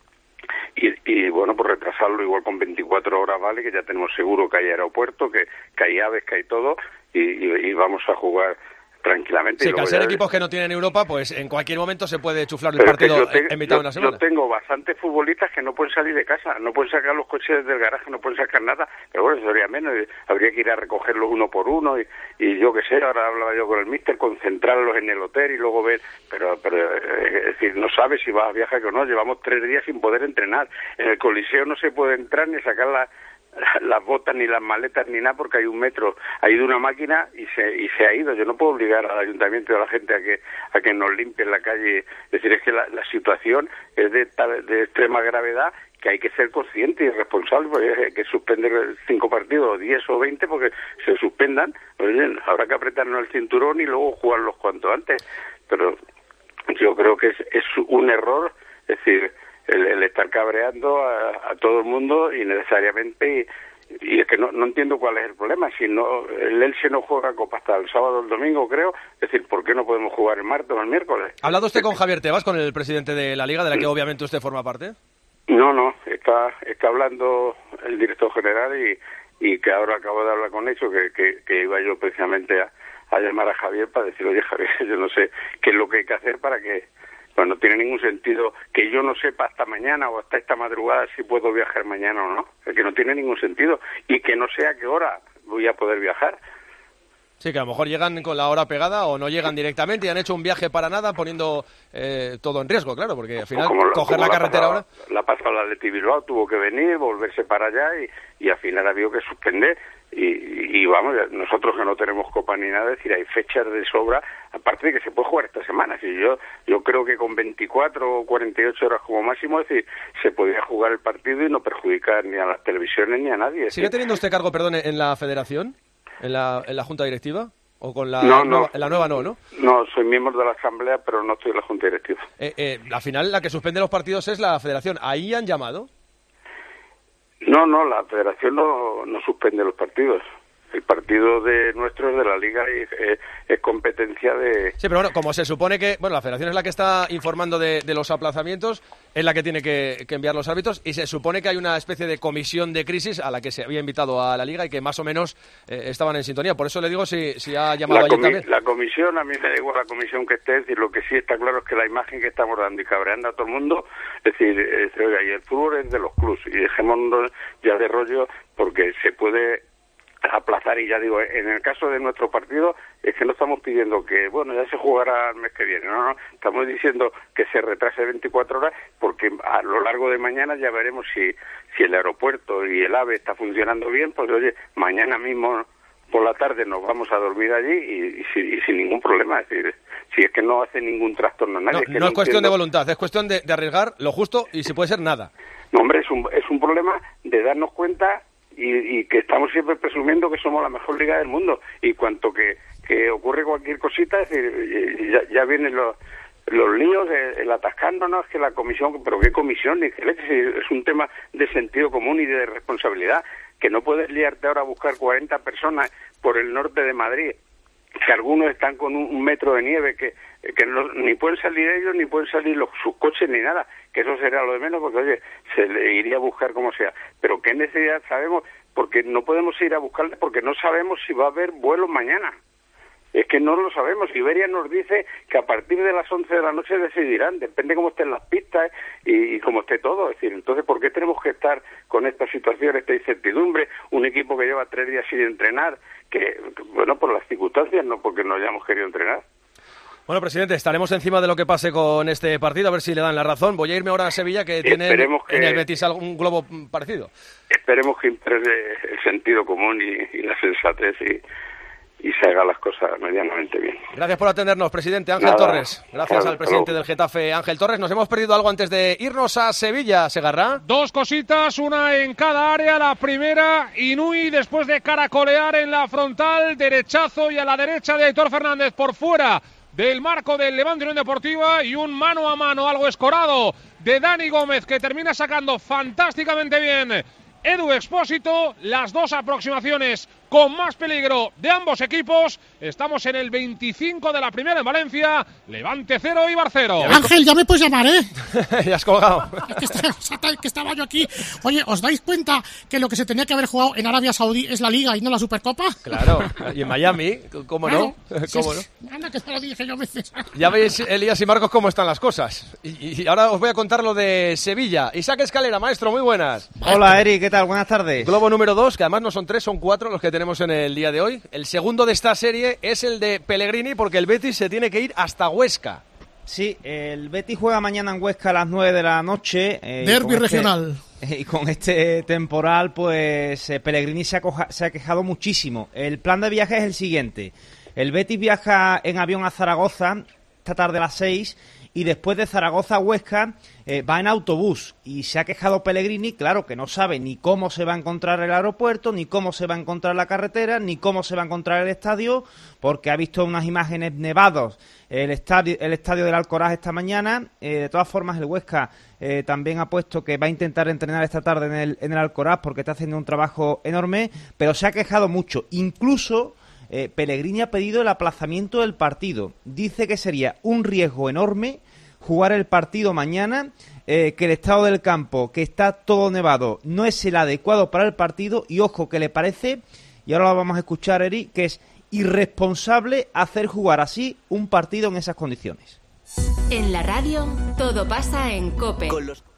Speaker 14: Y, y bueno, pues retrasarlo igual con veinticuatro horas, vale, que ya tenemos seguro que hay aeropuerto, que, que hay aves, que hay todo, y, y, y vamos a jugar tranquilamente.
Speaker 3: Sí,
Speaker 14: y
Speaker 3: que
Speaker 14: luego
Speaker 3: al ser
Speaker 14: ya-
Speaker 3: equipos que no tienen Europa, pues en cualquier momento se puede chuflar el
Speaker 14: Pero es que
Speaker 3: partido
Speaker 14: yo te-
Speaker 3: en mitad de
Speaker 14: yo-
Speaker 3: una semana.
Speaker 14: Yo tengo bastantes futbolistas que no pueden salir de casa, no pueden sacar los coches del garaje, no pueden sacar nada, pero bueno, eso sería menos, y habría que ir a recogerlos uno por uno, y, y yo qué sé, ahora hablaba yo con el míster, concentrarlos en el hotel y luego ver, pero, pero eh, es decir, no sabes si vas a viajar o no, llevamos tres días sin poder entrenar, en el Coliseo no se puede entrar ni sacar la las botas ni las maletas ni nada porque hay un metro, ha ido una máquina y se y se ha ido. Yo no puedo obligar al ayuntamiento y a la gente a que a que nos limpien la calle. Es decir, es que la, la situación es de tal, de extrema gravedad que hay que ser consciente y responsable, porque hay que suspender cinco partidos, o diez o veinte, porque se suspendan. Oye, habrá que apretarnos el cinturón y luego jugarlos cuanto antes. Pero yo creo que es, es un error, es decir, el, el estar cabreando a, a todo el mundo innecesariamente, y, y es que no, no entiendo cuál es el problema. Si no, el Elche no juega Copa hasta el sábado o el domingo, creo, es decir, ¿por qué no podemos jugar el martes o el miércoles?
Speaker 3: ¿Ha hablado usted con Javier Tebas, con el presidente de la Liga, de la que obviamente usted forma parte?
Speaker 14: No, no, está está hablando el director general y, y que ahora acabo de hablar con ellos, que, que, que iba yo precisamente a, a llamar a Javier para decir, oye Javier, yo no sé qué es lo que hay que hacer para que... Pues no tiene ningún sentido que yo no sepa hasta mañana o hasta esta madrugada si puedo viajar mañana o no. Es que no tiene ningún sentido. Y que no sé a qué hora voy a poder viajar.
Speaker 3: Sí, que a lo mejor llegan con la hora pegada o no llegan directamente y han hecho un viaje para nada poniendo eh, todo en riesgo, claro, porque al final
Speaker 14: Como lo-
Speaker 3: coger
Speaker 14: como
Speaker 3: la carretera
Speaker 14: pasado-
Speaker 3: ahora...
Speaker 14: La pasada la Athletic Bilbao tuvo que venir, volverse para allá y, y al final ha habido que suspender. Y, y, y vamos, ya- nosotros que no tenemos copa ni nada, es decir, hay fechas de sobra, aparte de que se puede jugar esta semana. Si yo yo creo que con veinticuatro o cuarenta y ocho horas como máximo, es decir, se podría jugar el partido y no perjudicar ni a las televisiones ni a nadie. Es
Speaker 3: ¿Sigue
Speaker 14: decir,
Speaker 3: teniendo usted cargo, perdón, en la federación? ¿En la, en la junta directiva? ¿O con la,
Speaker 14: No, no.
Speaker 3: nueva, en la nueva no, no?
Speaker 14: No, soy miembro de la asamblea, pero no estoy en la junta directiva.
Speaker 3: Eh, eh, al final la que suspende los partidos es la federación. ¿Ahí han llamado?
Speaker 14: No, no, la federación no, no suspende los partidos. El partido de nuestro es de la liga y es, es competencia de...
Speaker 3: Sí, pero bueno, como se supone que, bueno, la federación es la que está informando de, de los aplazamientos, es la que tiene que, que enviar los árbitros y se supone que hay una especie de comisión de crisis a la que se había invitado a la liga y que más o menos eh, estaban en sintonía. Por eso le digo si, si ha llamado
Speaker 14: La,
Speaker 3: ayer
Speaker 14: comi-
Speaker 3: también.
Speaker 14: la comisión, a mí me da igual la comisión que esté, es decir, lo que sí está claro es que la imagen que estamos dando y cabreando a todo el mundo, es decir, es, oiga, y el fútbol es de los clubs, y dejémonos ya de rollo, porque se puede aplazar, y ya digo, en el caso de nuestro partido es que no estamos pidiendo que, bueno, ya se jugará el mes que viene, no, no, estamos diciendo que se retrase veinticuatro horas porque a lo largo de mañana ya veremos si, si el aeropuerto y el AVE está funcionando bien, pues oye, mañana mismo por la tarde nos vamos a dormir allí y, y, sin, y sin ningún problema, es decir, si es que no hace ningún trastorno a nadie.
Speaker 3: No,
Speaker 14: es que
Speaker 3: no es cuestión de
Speaker 14: entiendo-
Speaker 3: voluntad, es cuestión de, de arriesgar lo justo y si puede ser nada.
Speaker 14: No, hombre, es un, es un problema de darnos cuenta y, y que estamos siempre presumiendo que somos la mejor liga del mundo. Y cuanto que, que ocurre cualquier cosita, es decir, ya, ya vienen los, los líos, el, el atascándonos, que la comisión, pero qué comisión, ni qué leche, es un tema de sentido común y de responsabilidad. que no puedes liarte ahora a buscar cuarenta personas por el norte de Madrid, que algunos están con un, un metro de nieve, que, que no, ni pueden salir ellos, ni pueden salir los, sus coches, ni nada, que eso será lo de menos, porque oye, se le iría a buscar como sea. Pero qué necesidad sabemos, porque no podemos ir a buscarles, porque no sabemos si va a haber vuelos mañana. Es que no lo sabemos. Iberia nos dice que a partir de las once de la noche decidirán, depende cómo estén las pistas y, y cómo esté todo. Es decir, entonces, ¿por qué tenemos que estar con esta situación, esta incertidumbre? Un equipo que lleva tres días sin entrenar, que, bueno, por las circunstancias, no porque no hayamos querido entrenar.
Speaker 3: Bueno, presidente, estaremos encima de lo que pase con este partido, a ver si le dan la razón. Voy a irme ahora a Sevilla, que tiene que, en el Betis un globo parecido.
Speaker 14: Esperemos que impere el sentido común y, y la sensatez y... y se haga las cosas medianamente bien.
Speaker 3: Gracias por atendernos, presidente Ángel Nada, Torres. Gracias claro, al presidente del Getafe, Ángel Torres. Nos hemos perdido algo antes de irnos a Sevilla, Segarra.
Speaker 4: Dos cositas, una en cada área. La primera, Inui, después de caracolear en la frontal, derechazo y a la derecha de Aitor Fernández por fuera del marco del Levante Unión Deportiva, y un mano a mano algo escorado de Dani Gómez, que termina sacando fantásticamente bien Edu Expósito. Las dos aproximaciones con más peligro de ambos equipos. Estamos en el veinticinco de la primera en Valencia. Levante cero, Eibar cero.
Speaker 12: Ángel, ya me puedes llamar, ¿eh?
Speaker 3: Ya has colgado.
Speaker 12: Es que, está, que estaba yo aquí. Oye, ¿os dais cuenta que lo que se tenía que haber jugado en Arabia Saudí es la Liga y no la Supercopa?
Speaker 3: Claro, y en Miami, ¿cómo
Speaker 12: claro,
Speaker 3: no?
Speaker 12: Sí,
Speaker 3: ¿Cómo no?
Speaker 12: Anda, que te lo dije yo veces.
Speaker 3: Ya veis, Elías y Marcos, cómo están las cosas. Y, y ahora os voy a contar lo de Sevilla. Isaac Escalera, maestro, muy buenas.
Speaker 15: Hola, Eri, ¿qué tal? Buenas tardes.
Speaker 3: Globo número dos, que además no son tres, son cuatro los que tenemos en el día de hoy. El segundo de esta serie es el de Pellegrini, porque el Betis se tiene que ir hasta Huesca.
Speaker 15: Sí, el Betis juega mañana en Huesca a las nueve de la noche.
Speaker 12: Eh, Derbi
Speaker 15: este,
Speaker 12: regional.
Speaker 15: Y con este temporal, pues eh, Pellegrini se ha, coja, se ha quejado muchísimo. El plan de viaje es el siguiente. El Betis viaja en avión a Zaragoza esta tarde a las seis, y después de Zaragoza a Huesca eh, va en autobús, y se ha quejado Pellegrini, claro, que no sabe ni cómo se va a encontrar el aeropuerto, ni cómo se va a encontrar la carretera, ni cómo se va a encontrar el estadio, porque ha visto unas imágenes nevados el estadio, el estadio del Alcoraz esta mañana. Eh, de todas formas, el Huesca eh, también ha puesto que va a intentar entrenar esta tarde en el, en el Alcoraz, porque está haciendo un trabajo enorme, pero se ha quejado mucho. Incluso Eh, Pellegrini ha pedido el aplazamiento del partido. Dice que sería un riesgo enorme jugar el partido mañana, eh, que el estado del campo, que está todo nevado, no es el adecuado para el partido, y ojo, que le parece, y ahora lo vamos a escuchar, Eri, que es irresponsable hacer jugar así un partido en esas condiciones.
Speaker 16: En la radio, todo pasa en COPE.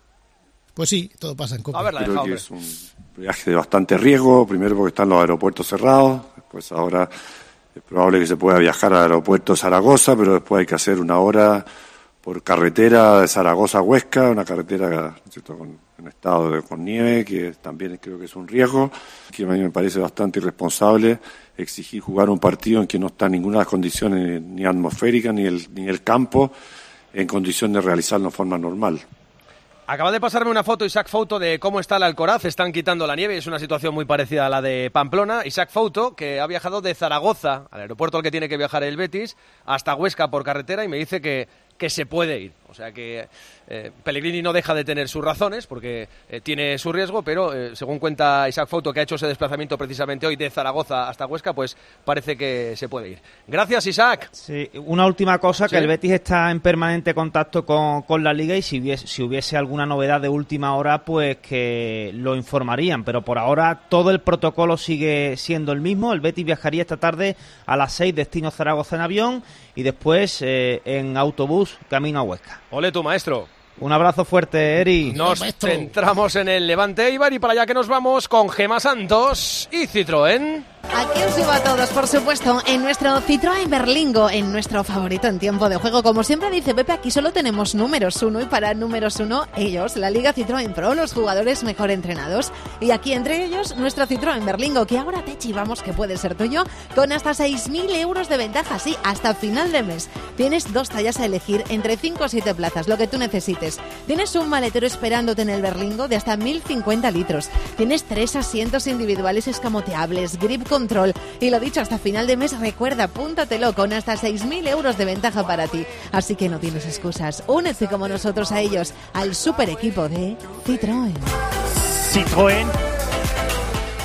Speaker 12: Pues sí, todo pasa en COPE.
Speaker 3: A ver, la
Speaker 17: Creo que es un viaje de bastante riesgo, primero porque están los aeropuertos cerrados. Pues ahora es probable que se pueda viajar al aeropuerto de Zaragoza, pero después hay que hacer una hora por carretera de Zaragoza a Huesca, una carretera, ¿cierto?, con, en estado de con nieve, que también creo que es un riesgo, que a mí me parece bastante irresponsable exigir jugar un partido en que no está ninguna de las condiciones ni atmosféricas ni el, ni el campo en condición de realizarlo de forma normal.
Speaker 3: Acaba de pasarme una foto, Isaac Fouto, de cómo está el Alcoraz. Están quitando la nieve, es una situación muy parecida a la de Pamplona. Isaac Fouto, que ha viajado de Zaragoza, al aeropuerto al que tiene que viajar el Betis, hasta Huesca por carretera, y me dice que, que se puede ir. O sea que eh, Pellegrini no deja de tener sus razones, porque eh, tiene su riesgo, pero eh, según cuenta Isaac Fouto, que ha hecho ese desplazamiento precisamente hoy de Zaragoza hasta Huesca, pues parece que se puede ir. Gracias, Isaac.
Speaker 15: Sí, una última cosa, que
Speaker 3: ¿Sí?
Speaker 15: el Betis está en permanente contacto con, con la Liga, y si hubiese, si hubiese alguna novedad de última hora, pues que lo informarían, pero por ahora todo el protocolo sigue siendo el mismo. El Betis viajaría esta tarde a las seis, destino Zaragoza en avión, y después eh, en autobús camino a Huesca.
Speaker 3: Ole tu maestro.
Speaker 15: Un abrazo fuerte, Eri.
Speaker 3: Nos centramos en el Levante Eibar, y para allá que nos vamos con Gemma Santos y Citroën.
Speaker 18: Aquí os llevo a todos, por supuesto, en nuestro Citroën Berlingo, en nuestro favorito en tiempo de juego. Como siempre dice Pepe, aquí solo tenemos números uno, y para números uno, ellos, la Liga Citroën Pro, los jugadores mejor entrenados. Y aquí entre ellos, nuestro Citroën Berlingo, que ahora te chivamos que puede ser tuyo, con hasta seis mil euros de ventaja, sí, hasta final de mes. Tienes dos tallas a elegir, entre cinco o siete plazas, lo que tú necesites. Tienes un maletero esperándote en el Berlingo de hasta mil cincuenta litros. Tienes tres asientos individuales escamoteables, grip control, y lo dicho, hasta final de mes, recuerda, apúntatelo, con hasta seis mil euros de ventaja para ti. Así que no tienes excusas. Únete como nosotros a ellos, al super equipo de Citroën.
Speaker 5: Citroën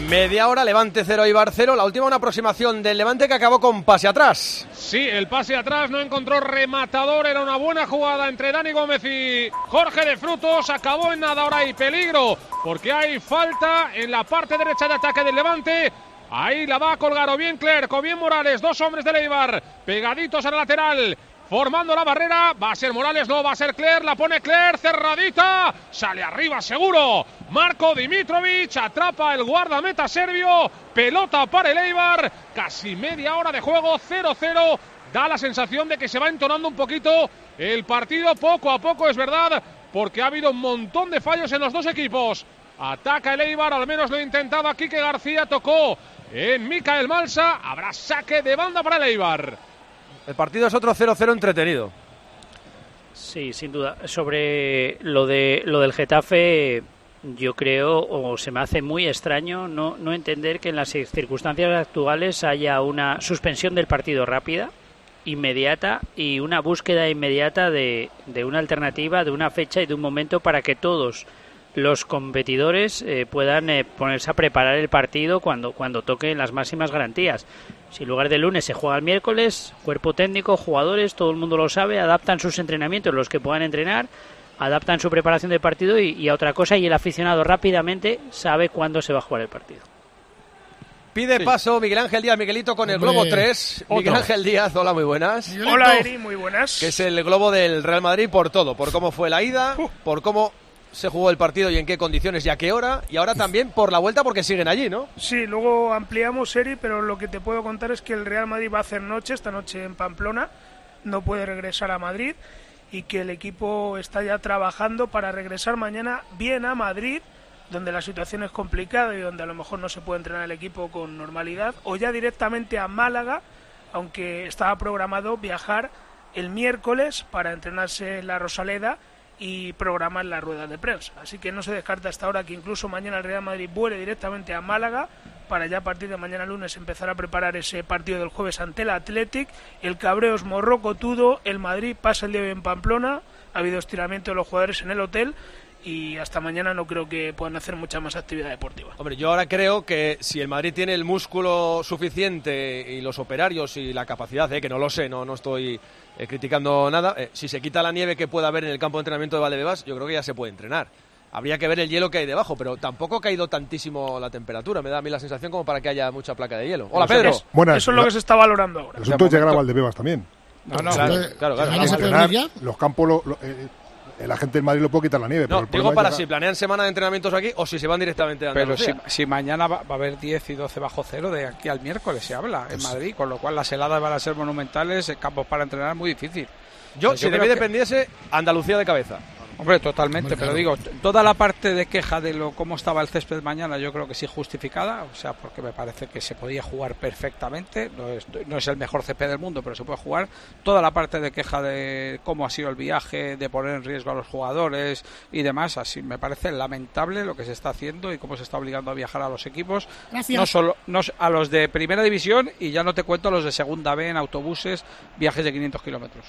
Speaker 3: Media hora, Levante cero, Eibar cero. La última una aproximación del Levante que acabó con pase atrás.
Speaker 4: Sí, el pase atrás no encontró rematador. Era una buena jugada entre Dani Gómez y Jorge de Frutos. Acabó en nada, ahora hay peligro porque hay falta en la parte derecha de ataque del Levante. Ahí la va a colgar o bien Clerc o bien Morales. Dos hombres del Eibar pegaditos al lateral, formando la barrera. Va a ser Morales, no, va a ser Clerc. La pone Clerc, cerradita. Sale arriba seguro Marko Dimitrovic, atrapa el guardameta serbio. Pelota para el Eibar. Casi media hora de juego, cero cero. Da la sensación de que se va entonando un poquito el partido poco a poco, es verdad, porque ha habido un montón de fallos en los dos equipos. Ataca el Eibar, al menos lo intentaba Quique García, tocó en Micael Malsa. Habrá saque de banda para el Eibar.
Speaker 3: El partido es otro cero cero entretenido.
Speaker 11: Sí, sin duda. Sobre lo de lo del Getafe, yo creo, o se me hace muy extraño no, no entender que en las circunstancias actuales haya una suspensión del partido rápida, inmediata, y una búsqueda inmediata de, de una alternativa, de una fecha y de un momento para que todos los competidores eh, puedan eh, ponerse a preparar el partido cuando, cuando toquen las máximas garantías. Si en lugar de lunes se juega el miércoles, cuerpo técnico, jugadores, todo el mundo lo sabe, adaptan sus entrenamientos, los que puedan entrenar, adaptan su preparación de partido y, y a otra cosa, y el aficionado rápidamente sabe cuándo se va a jugar el partido.
Speaker 3: Pide sí. paso Miguel Ángel Díaz, Miguelito, con el Globo tres. Otro. Miguel Ángel Díaz, hola, muy buenas.
Speaker 19: Miguelito. Hola, Eri, muy buenas.
Speaker 3: Que es el globo del Real Madrid por todo, por cómo fue la ida, uh. por cómo se jugó el partido y en qué condiciones y a qué hora, y ahora también por la vuelta porque siguen allí, ¿no?
Speaker 19: Sí, luego ampliamos, Eri, pero lo que te puedo contar es que el Real Madrid va a hacer noche, esta noche en Pamplona, no puede regresar a Madrid, y que el equipo está ya trabajando para regresar mañana bien a Madrid, donde la situación es complicada y donde a lo mejor no se puede entrenar el equipo con normalidad, o ya directamente a Málaga, aunque estaba programado viajar el miércoles para entrenarse en la Rosaleda y programar la rueda de prensa. Así que no se descarta hasta ahora que incluso mañana el Real Madrid vuele directamente a Málaga para ya a partir de mañana lunes empezar a preparar ese partido del jueves ante el Athletic. El cabreo es morrocotudo, el Madrid pasa el día de hoy en Pamplona, ha habido estiramiento de los jugadores en el hotel y hasta mañana no creo que puedan hacer mucha más actividad deportiva.
Speaker 3: Hombre, yo ahora creo que si el Madrid tiene el músculo suficiente y los operarios y la capacidad, eh, que no lo sé, no, no estoy eh, criticando nada, eh, si se quita la nieve que pueda haber en el campo de entrenamiento de Valdebebas, yo creo que ya se puede entrenar. Habría que ver el hielo que hay debajo, pero tampoco ha caído tantísimo la temperatura, me da a mí la sensación como para que haya mucha placa de hielo. Hola, Pedro.
Speaker 19: Es, Buenas, eso es lo que se está valorando ahora.
Speaker 20: El asunto es llegar a Valdebebas también.
Speaker 3: No, no, claro, claro, claro.
Speaker 20: Vamos a entrenar, los campos... Lo, lo, eh, la gente del Madrid lo puede quitar la nieve.
Speaker 3: No, digo para si planean semana de entrenamientos aquí o si se van directamente a Andalucía.
Speaker 10: Pero si, si mañana va, va a haber diez y doce bajo cero de aquí al miércoles, se habla en Madrid, con lo cual las heladas van a ser monumentales, campos para entrenar muy difícil.
Speaker 3: Yo,
Speaker 10: pues
Speaker 3: si de mí dependiese, Andalucía de cabeza.
Speaker 10: Hombre, totalmente, Hombre, pero claro. digo, toda la parte de queja de lo cómo estaba el césped mañana, yo creo que sí justificada, o sea, porque me parece que se podía jugar perfectamente, no es, no es el mejor césped del mundo, pero se puede jugar. Toda la parte de queja de cómo ha sido el viaje, de poner en riesgo a los jugadores y demás, así me parece lamentable lo que se está haciendo y cómo se está obligando a viajar a los equipos,
Speaker 19: Gracias.
Speaker 10: no solo no, a los de primera división y ya no te cuento los de segunda B en autobuses, viajes de quinientos kilómetros.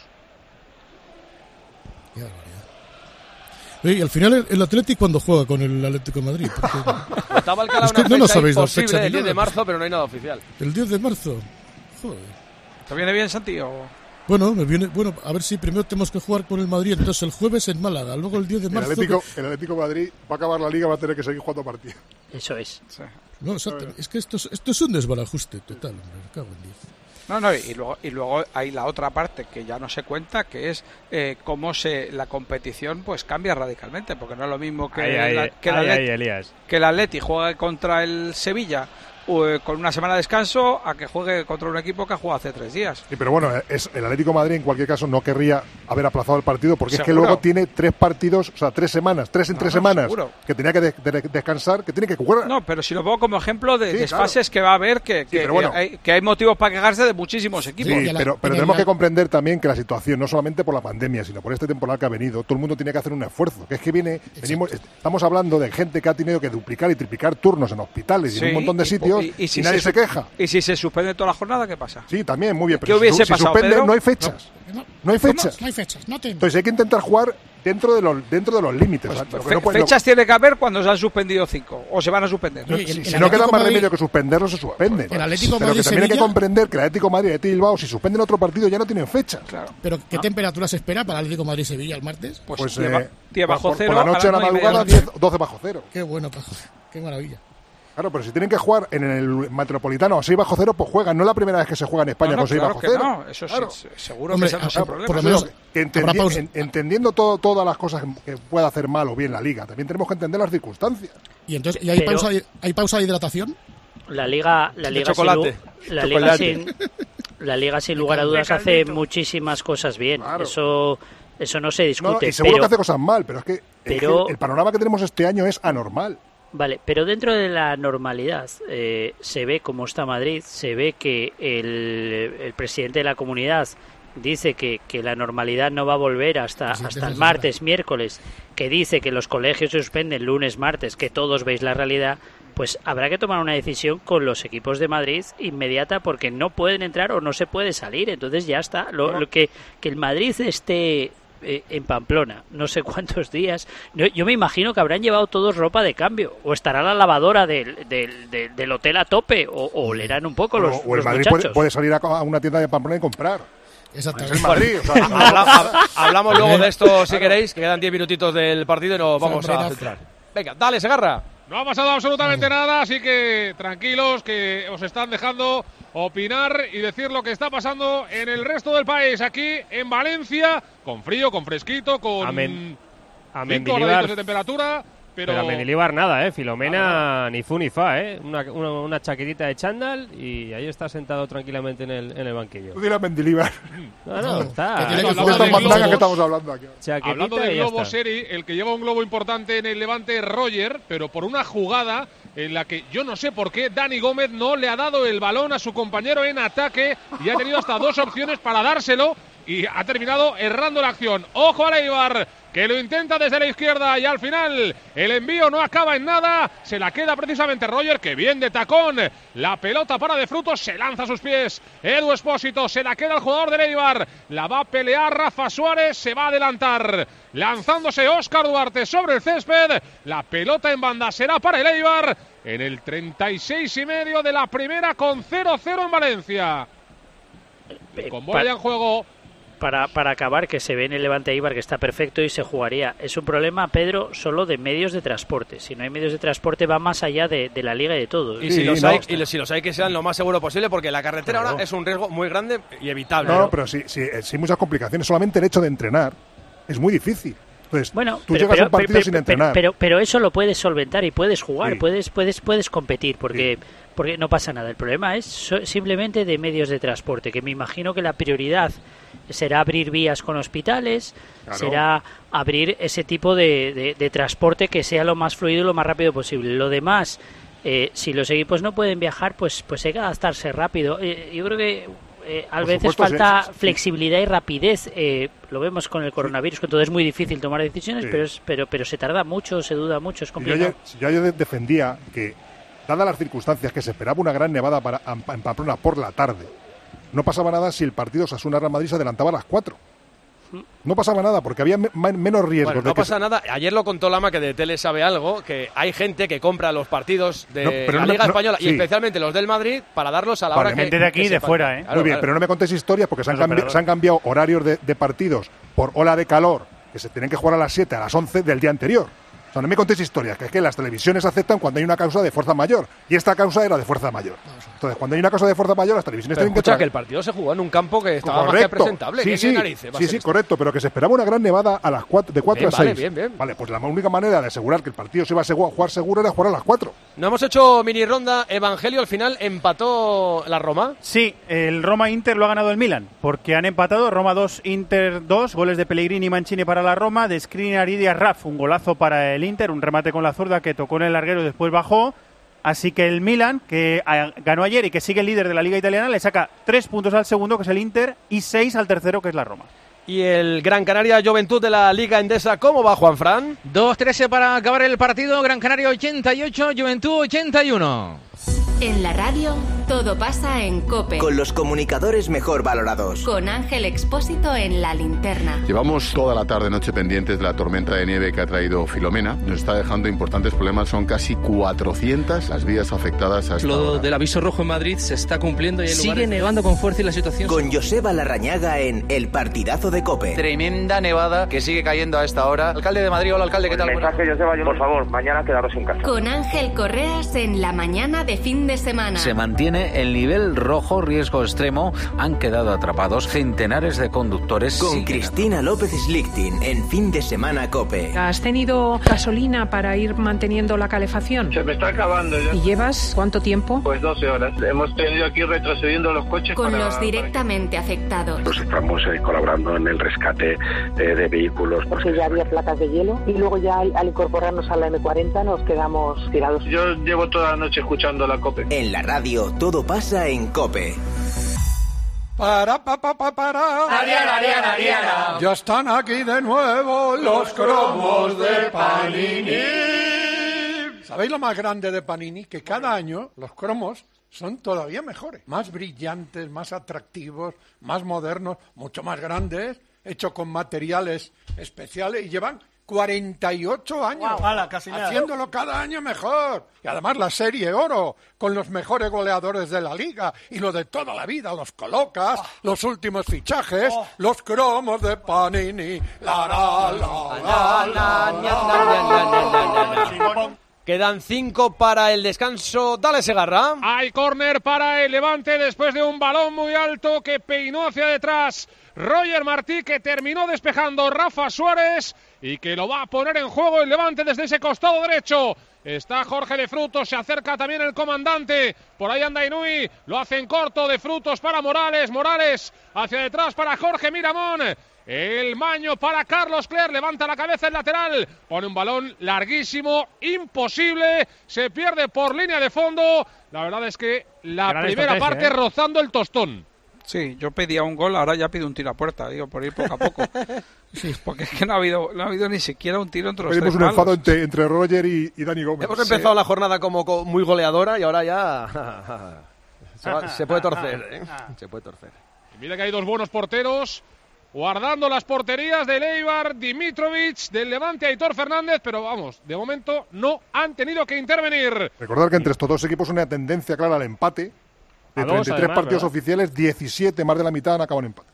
Speaker 12: Y al final el Atlético cuando juega con el Atlético de Madrid.
Speaker 3: Estaba el es
Speaker 12: que no lo sabéis
Speaker 3: posible el diez de marzo, pero no hay nada oficial.
Speaker 12: El diez de marzo. Joder.
Speaker 10: ¿Te viene bien, Santi? O...
Speaker 12: Bueno, me viene, bueno, a ver si primero tenemos que jugar con el Madrid, entonces el jueves en Málaga, luego el diez de marzo.
Speaker 20: El Atlético, el Atlético de Madrid va a acabar la liga, va a tener que seguir jugando partidos.
Speaker 11: Eso es.
Speaker 10: Sí.
Speaker 12: No, exacto. Es que esto es, esto es un desbarajuste total, hombre. Me cago en diez.
Speaker 10: No, no, y luego, y luego hay la otra parte que ya no se cuenta, que es eh, cómo se la competición pues cambia radicalmente, porque no es lo mismo que,
Speaker 13: ay,
Speaker 10: la,
Speaker 13: ay,
Speaker 10: que,
Speaker 13: ay,
Speaker 10: la
Speaker 13: ay, Elías.
Speaker 10: que el Atleti juegue contra el Sevilla eh, con una semana de descanso a que juegue contra un equipo que ha jugado hace tres días.
Speaker 20: Sí, pero bueno, es, el Atlético de Madrid en cualquier caso no querría haber aplazado el partido porque ¿Seguro? Es que luego tiene tres partidos, o sea, tres semanas, tres en no, tres no, semanas seguro. Que tenía que de, de, descansar, que tiene que jugar.
Speaker 10: No, pero si lo pongo como ejemplo de sí, desfases claro. que va a haber, que, que, sí, bueno. que, hay, que hay motivos para quejarse de muchísimos equipos.
Speaker 20: Sí, pero, pero tenemos que comprender también que la situación, no solamente por la pandemia, sino por este temporal que ha venido, todo el mundo tiene que hacer un esfuerzo. Que es que viene, venimos, estamos hablando de gente que ha tenido que duplicar y triplicar turnos en hospitales y sí, en un montón de sitios y, y, y, si y nadie se, se queja.
Speaker 10: ¿Y si se suspende toda la jornada, qué pasa?
Speaker 20: Sí, también, muy bien.
Speaker 10: Pero ¿Qué hubiese si, pasado,
Speaker 20: si suspende,
Speaker 10: Pedro?
Speaker 20: no hay fechas.
Speaker 10: No.
Speaker 12: No,
Speaker 20: no hay fechas.
Speaker 12: No hay fechas, no tengo.
Speaker 20: Entonces hay que intentar jugar dentro de los dentro de los límites.
Speaker 10: Pues,
Speaker 20: o sea,
Speaker 10: fe,
Speaker 20: no puede,
Speaker 10: fechas no... tiene que haber cuando se han suspendido cinco, o se van a suspender.
Speaker 20: No, si si no queda más
Speaker 12: Madrid,
Speaker 20: remedio que suspenderlo, se suspenden.
Speaker 12: El Atlético
Speaker 20: pero
Speaker 12: Madrid,
Speaker 20: que también hay que
Speaker 12: Sevilla,
Speaker 20: comprender que el Atlético Madrid y el Atlético Bilbao, si suspenden otro partido, ya no tienen fecha.
Speaker 10: Claro.
Speaker 12: Pero ¿qué
Speaker 10: ¿no?
Speaker 12: temperatura se espera para el Atlético Madrid-Sevilla el martes?
Speaker 10: Pues,
Speaker 20: pues
Speaker 10: diez eh, bajo
Speaker 20: por,
Speaker 10: cero.
Speaker 20: Por la noche a la madrugada, doce bajo cero.
Speaker 12: Qué bueno, qué maravilla.
Speaker 20: Claro, pero si tienen que jugar en el Metropolitano a seis bajo cero, pues juegan. No es la primera vez que se juega en España
Speaker 10: no, no,
Speaker 20: con seis
Speaker 10: claro
Speaker 20: bajo
Speaker 10: que
Speaker 20: cero.
Speaker 10: No, eso claro. sí, seguro
Speaker 12: Hombre,
Speaker 10: que se
Speaker 12: a, a,
Speaker 10: problemas.
Speaker 12: Por lo menos,
Speaker 20: que entendi en, entendiendo todo, todas las cosas que pueda hacer mal o bien la Liga, también tenemos que entender las circunstancias.
Speaker 12: ¿Y entonces ¿y hay, pero, pausa, hay pausa de hidratación?
Speaker 11: La Liga, la Liga,
Speaker 10: chocolate.
Speaker 11: Sin, la, Liga sin, la Liga sin lugar a dudas hace muchísimas cosas bien. Claro. Eso... Eso no se discute.
Speaker 20: No, y seguro
Speaker 11: pero,
Speaker 20: que hace cosas mal, pero es que,
Speaker 11: pero,
Speaker 20: es que el panorama que tenemos este año es anormal.
Speaker 11: Vale, pero dentro de la normalidad eh, se ve cómo está Madrid, se ve que el, el presidente de la comunidad dice que, que la normalidad no va a volver hasta, hasta el martes, miércoles, que dice que los colegios se suspenden lunes, martes, que todos veis la realidad, pues habrá que tomar una decisión con los equipos de Madrid inmediata porque no pueden entrar o no se puede salir, entonces ya está. Lo, lo que, que el Madrid esté... Eh, en Pamplona, no sé cuántos días. Yo, yo me imagino que habrán llevado todos ropa de cambio, o estará la lavadora del, del, del, del hotel a tope, o, o olerán un poco los,
Speaker 20: o el
Speaker 11: los
Speaker 20: Madrid
Speaker 11: muchachos.
Speaker 20: Puede, puede salir a una tienda de Pamplona y comprar.
Speaker 12: Exactamente.
Speaker 20: Es el Madrid. O sea,
Speaker 3: Habla, hablamos luego de esto si queréis, que quedan diez minutitos del partido y nos vamos a centrar. Venga, dale, Segarra.
Speaker 4: No ha pasado absolutamente nada, así que tranquilos, que os están dejando opinar y decir lo que está pasando en el resto del país. Aquí en Valencia, con frío, con fresquito, con
Speaker 13: Amen.
Speaker 4: cinco graditos de temperatura. Pero...
Speaker 13: pero a Mendilibar nada, ¿eh? Filomena ah, ni fu ni fa, ¿eh? Una, una, una chaquetita de chándal y ahí está sentado tranquilamente en el, en el banquillo.
Speaker 20: Tú dirás Mendilibar.
Speaker 13: No, no, está.
Speaker 20: De estas mandangas que estamos hablando aquí.
Speaker 4: Hablando de globo, Seri, el que lleva un globo importante en el Levante, Roger, pero por una jugada en la que yo no sé por qué Dani Gómez no le ha dado el balón a su compañero en ataque y ha tenido hasta dos opciones para dárselo y ha terminado errando la acción. ¡Ojo a Eibar! Que lo intenta desde la izquierda y al final el envío no acaba en nada, se la queda precisamente Roger, que bien de tacón, la pelota para De Frutos, se lanza a sus pies Edu Espósito, se la queda el jugador de Eibar, la va a pelear Rafa Suárez, se va a adelantar, lanzándose Óscar Duarte sobre el césped, la pelota en banda será para el Eibar en el treinta y seis y medio de la primera con cero cero en Valencia. Con bola en juego.
Speaker 11: Para, para acabar, que se ve en el Levante Eibar que está perfecto y se jugaría. Es un problema, Pedro, solo de medios de transporte. Si no hay medios de transporte va más allá de, de la liga y de todo.
Speaker 3: Y, si, los no, hay, y si los hay, que sean lo más seguro posible, porque la carretera claro. ahora es un riesgo muy grande y evitable.
Speaker 20: No,
Speaker 3: ¿no?
Speaker 20: pero sí, sí, sí hay muchas complicaciones. Solamente el hecho de entrenar es muy difícil. Entonces,
Speaker 11: bueno,
Speaker 20: tú
Speaker 11: pero,
Speaker 20: llegas
Speaker 11: pero,
Speaker 20: a un partido
Speaker 11: pero,
Speaker 20: sin
Speaker 11: pero,
Speaker 20: entrenar.
Speaker 11: Pero, pero, pero eso lo puedes solventar y puedes jugar,
Speaker 20: sí.
Speaker 11: puedes, puedes, puedes competir, porque, sí. porque no pasa nada. El problema es so, simplemente de medios de transporte, que me imagino que la prioridad será abrir vías con hospitales, claro. será abrir ese tipo de, de, de transporte que sea lo más fluido y lo más rápido posible. Lo demás, eh, si los equipos no pueden viajar, pues, pues hay que adaptarse rápido. Eh, yo creo que Eh, a Por veces supuesto, falta sí, sí. flexibilidad y rapidez, eh, lo vemos con el coronavirus, que todo es muy difícil tomar decisiones, sí. pero, es, pero pero se tarda mucho, se duda mucho, es complicado.
Speaker 20: Yo, yo, yo defendía que, dadas las circunstancias, que se esperaba una gran nevada para, en Pamplona por la tarde, no pasaba nada si el partido Osasuna-Real Madrid se adelantaba a las cuatro. No pasaba nada, porque había me menos riesgos.
Speaker 3: Bueno, no
Speaker 20: de que
Speaker 3: pasa
Speaker 20: se...
Speaker 3: nada. Ayer lo contó Lama, que de tele sabe algo, que hay gente que compra los partidos de
Speaker 20: no,
Speaker 3: la
Speaker 20: no,
Speaker 3: Liga
Speaker 20: no,
Speaker 3: Española,
Speaker 20: sí.
Speaker 3: y especialmente los del Madrid, para darlos a la
Speaker 5: vale,
Speaker 3: hora
Speaker 5: gente
Speaker 3: que...
Speaker 5: de aquí y de fuera, ¿eh?
Speaker 20: Claro, Muy bien,
Speaker 3: claro.
Speaker 20: pero no me contéis historias, porque se han, cambi se han cambiado horarios de, de partidos por ola de calor, que se tienen que jugar a las siete, a las once del día anterior. O sea, no me contéis historias, que es que las televisiones aceptan cuando hay una causa de fuerza mayor, y esta causa era de fuerza mayor. Entonces, cuando hay una causa de fuerza mayor, las televisiones
Speaker 3: pero
Speaker 20: tienen que...
Speaker 3: escucha, que el partido se jugó en un campo que estaba correcto. Más que presentable.
Speaker 20: Sí,
Speaker 3: ¿Qué,
Speaker 20: sí,
Speaker 3: qué narices
Speaker 20: sí, sí correcto, pero que se esperaba una gran nevada a las cuatro, de cuatro
Speaker 3: bien,
Speaker 20: a seis.
Speaker 3: Vale, bien, bien.
Speaker 20: Vale, pues la única manera de asegurar que el partido se iba a jugar seguro era jugar a las cuatro.
Speaker 3: No hemos hecho mini ronda. Evangelio, al final empató la Roma.
Speaker 5: Sí, el Roma-Inter lo ha ganado el Milan, porque han empatado Roma dos, Inter dos, goles de Pellegrini y Mancini para la Roma, de Skriniar y Diarraf, un golazo para el Inter, un remate con la zurda que tocó en el larguero y después bajó. Así que el Milan, que ganó ayer y que sigue el líder de la Liga Italiana, le saca tres puntos al segundo, que es el Inter, y seis al tercero, que es la Roma.
Speaker 3: Y el Gran Canaria Juventud de la Liga Endesa, ¿cómo va, Juanfran?
Speaker 2: dos trece para acabar el partido, Gran Canaria ochenta y ocho, Juventud ochenta y uno.
Speaker 16: En la radio, todo pasa en COPE.
Speaker 21: Con los comunicadores mejor valorados.
Speaker 16: Con Ángel Expósito en la linterna.
Speaker 22: Llevamos toda la tarde-noche pendientes de la tormenta de nieve que ha traído Filomena. Nos está dejando importantes problemas. Son casi cuatrocientas las vías afectadas a esta
Speaker 23: Lo
Speaker 22: hora.
Speaker 23: del aviso rojo en Madrid se está cumpliendo y hay
Speaker 21: Sigue
Speaker 23: lugares...
Speaker 21: nevando
Speaker 23: con fuerza y la situación...
Speaker 21: Con Joseba Larrañaga en El Partidazo de COPE.
Speaker 24: Tremenda nevada que sigue cayendo a esta hora. Alcalde de Madrid, hola alcalde, ¿qué tal?
Speaker 25: Mensaje, Joseba, por favor, mañana quedaros en casa.
Speaker 16: Con Ángel Correas en la mañana de fin de semana.
Speaker 24: Se mantiene el nivel rojo, riesgo extremo. Han quedado atrapados centenares de conductores.
Speaker 21: Con Cristina López Slichting en Fin de Semana COPE.
Speaker 26: ¿Has tenido gasolina para ir manteniendo la calefacción?
Speaker 25: Se me está acabando ya.
Speaker 26: ¿Y llevas cuánto tiempo?
Speaker 25: Pues doce horas. Hemos tenido aquí retrocediendo los coches.
Speaker 16: Con
Speaker 25: para...
Speaker 16: los directamente afectados.
Speaker 14: Pues estamos eh, colaborando en el rescate eh, de vehículos.
Speaker 27: Porque ya había placas de hielo y luego ya al, al incorporarnos a la eme cuarenta nos quedamos tirados.
Speaker 25: Yo llevo toda la noche escuchando la COPE.
Speaker 21: En la radio todo pasa en COPE.
Speaker 1: Para, pa, pa, pa, para.
Speaker 28: Ariana, Ariana, Ariana.
Speaker 1: Ya están aquí de nuevo los cromos de Panini. ¿Sabéis lo más grande de Panini? Que cada año los cromos son todavía mejores. Más brillantes, más atractivos, más modernos, mucho más grandes, hechos con materiales especiales y llevan cuarenta y ocho años
Speaker 28: wow, ala, casi
Speaker 1: haciéndolo nada. Cada año mejor. Y además la serie Oro, con los mejores goleadores de la liga y lo de toda la vida, los colocas, oh. los últimos fichajes, oh. los cromos de Panini. La, la, la, la, la, la.
Speaker 3: Quedan cinco para el descanso. Dale, Segarra.
Speaker 4: Hay córner para el Levante después de un balón muy alto que peinó hacia detrás Roger Martí, que terminó despejando Rafa Suárez y que lo va a poner en juego el Levante desde ese costado derecho. Está Jorge de Frutos, se acerca también el comandante. Por ahí anda Inui, lo hacen corto. De Frutos para Morales, Morales hacia detrás para Jorge Miramón. El maño para Carlos Cler, levanta la cabeza el lateral, pone un balón larguísimo, imposible, se pierde por línea de fondo. La verdad es que la Gran primera parte ¿eh? rozando el tostón.
Speaker 10: Sí, yo pedía un gol, ahora ya pido un tiro a puerta, digo, por ir poco a poco. Sí, porque es que no ha habido, no ha habido ni siquiera un tiro entre los
Speaker 20: Pedimos
Speaker 10: tres
Speaker 20: un enfado
Speaker 10: palos.
Speaker 20: entre, entre Roger y, y Dani Gómez.
Speaker 3: Hemos empezado sí. la jornada como muy goleadora y ahora ya se, va, se puede torcer, ¿eh? Se puede torcer.
Speaker 4: Y mira que hay dos buenos porteros guardando las porterías del Eibar, Dimitrovic, del Levante, Aitor Fernández, pero vamos, de momento no han tenido que intervenir.
Speaker 20: Recordar que entre estos dos equipos una tendencia clara al empate. De treinta y tres además, partidos ¿verdad? Oficiales, diecisiete, más de la mitad han acabado en empate.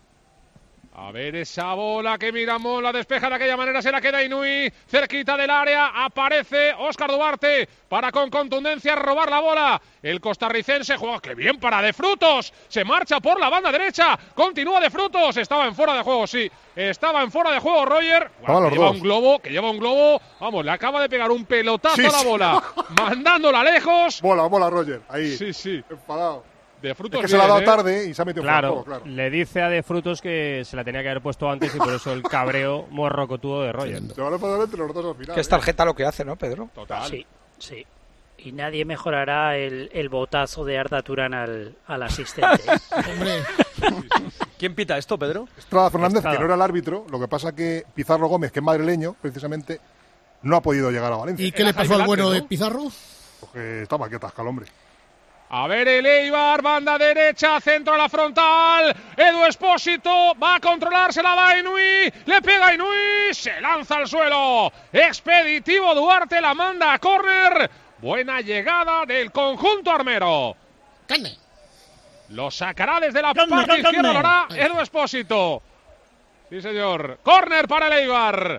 Speaker 4: A ver esa bola que Miramón la despeja de aquella manera, se la queda Inui, cerquita del área, aparece Óscar Duarte para con contundencia robar la bola. El costarricense juega, ¡qué bien para De Frutos! Se marcha por la banda derecha, continúa De Frutos, estaba en fuera de juego, sí, estaba en fuera de juego Roger, bueno, que lleva dos. un globo, que lleva un globo, vamos, le acaba de pegar un pelotazo sí, a la bola, sí. mandándola lejos.
Speaker 20: Bola, bola Roger, ahí.
Speaker 4: Sí, sí.
Speaker 20: Enfadado.
Speaker 4: De Frutos
Speaker 20: es que bien, se la ha dado ¿eh? tarde y se ha metido
Speaker 13: claro,
Speaker 20: en juego, claro.
Speaker 13: Le dice a De Frutos que se la tenía que haber puesto antes y por eso el cabreo morrocotudo de Roger.
Speaker 20: Se van a pasar entre los dos al final.
Speaker 10: Que es tarjeta ¿eh? lo que hace, ¿no, Pedro?
Speaker 4: Total.
Speaker 11: Sí, sí. Y nadie mejorará el, el botazo de Arda Turán al, al asistente.
Speaker 3: Hombre. ¿Quién pita esto, Pedro?
Speaker 20: Estrada Fernández, Estrada. que no era el árbitro. Lo que pasa que Pizarro Gómez, que es madrileño, precisamente, no ha podido llegar a Valencia.
Speaker 12: ¿Y qué le pasó al bueno ¿no? de Pizarro?
Speaker 20: Porque estaba aquí atascado el hombre.
Speaker 4: A ver el Eibar, banda derecha, centro a la frontal, Edu Espósito, va a controlar, se la da a Inui, le pega a Inui, se lanza al suelo, Expeditivo Duarte la manda a córner, buena llegada del conjunto armero.
Speaker 12: Carne.
Speaker 4: Lo sacará desde la carne, parte carne, izquierda, lo hará Edu Espósito. Sí señor, córner para el Eibar.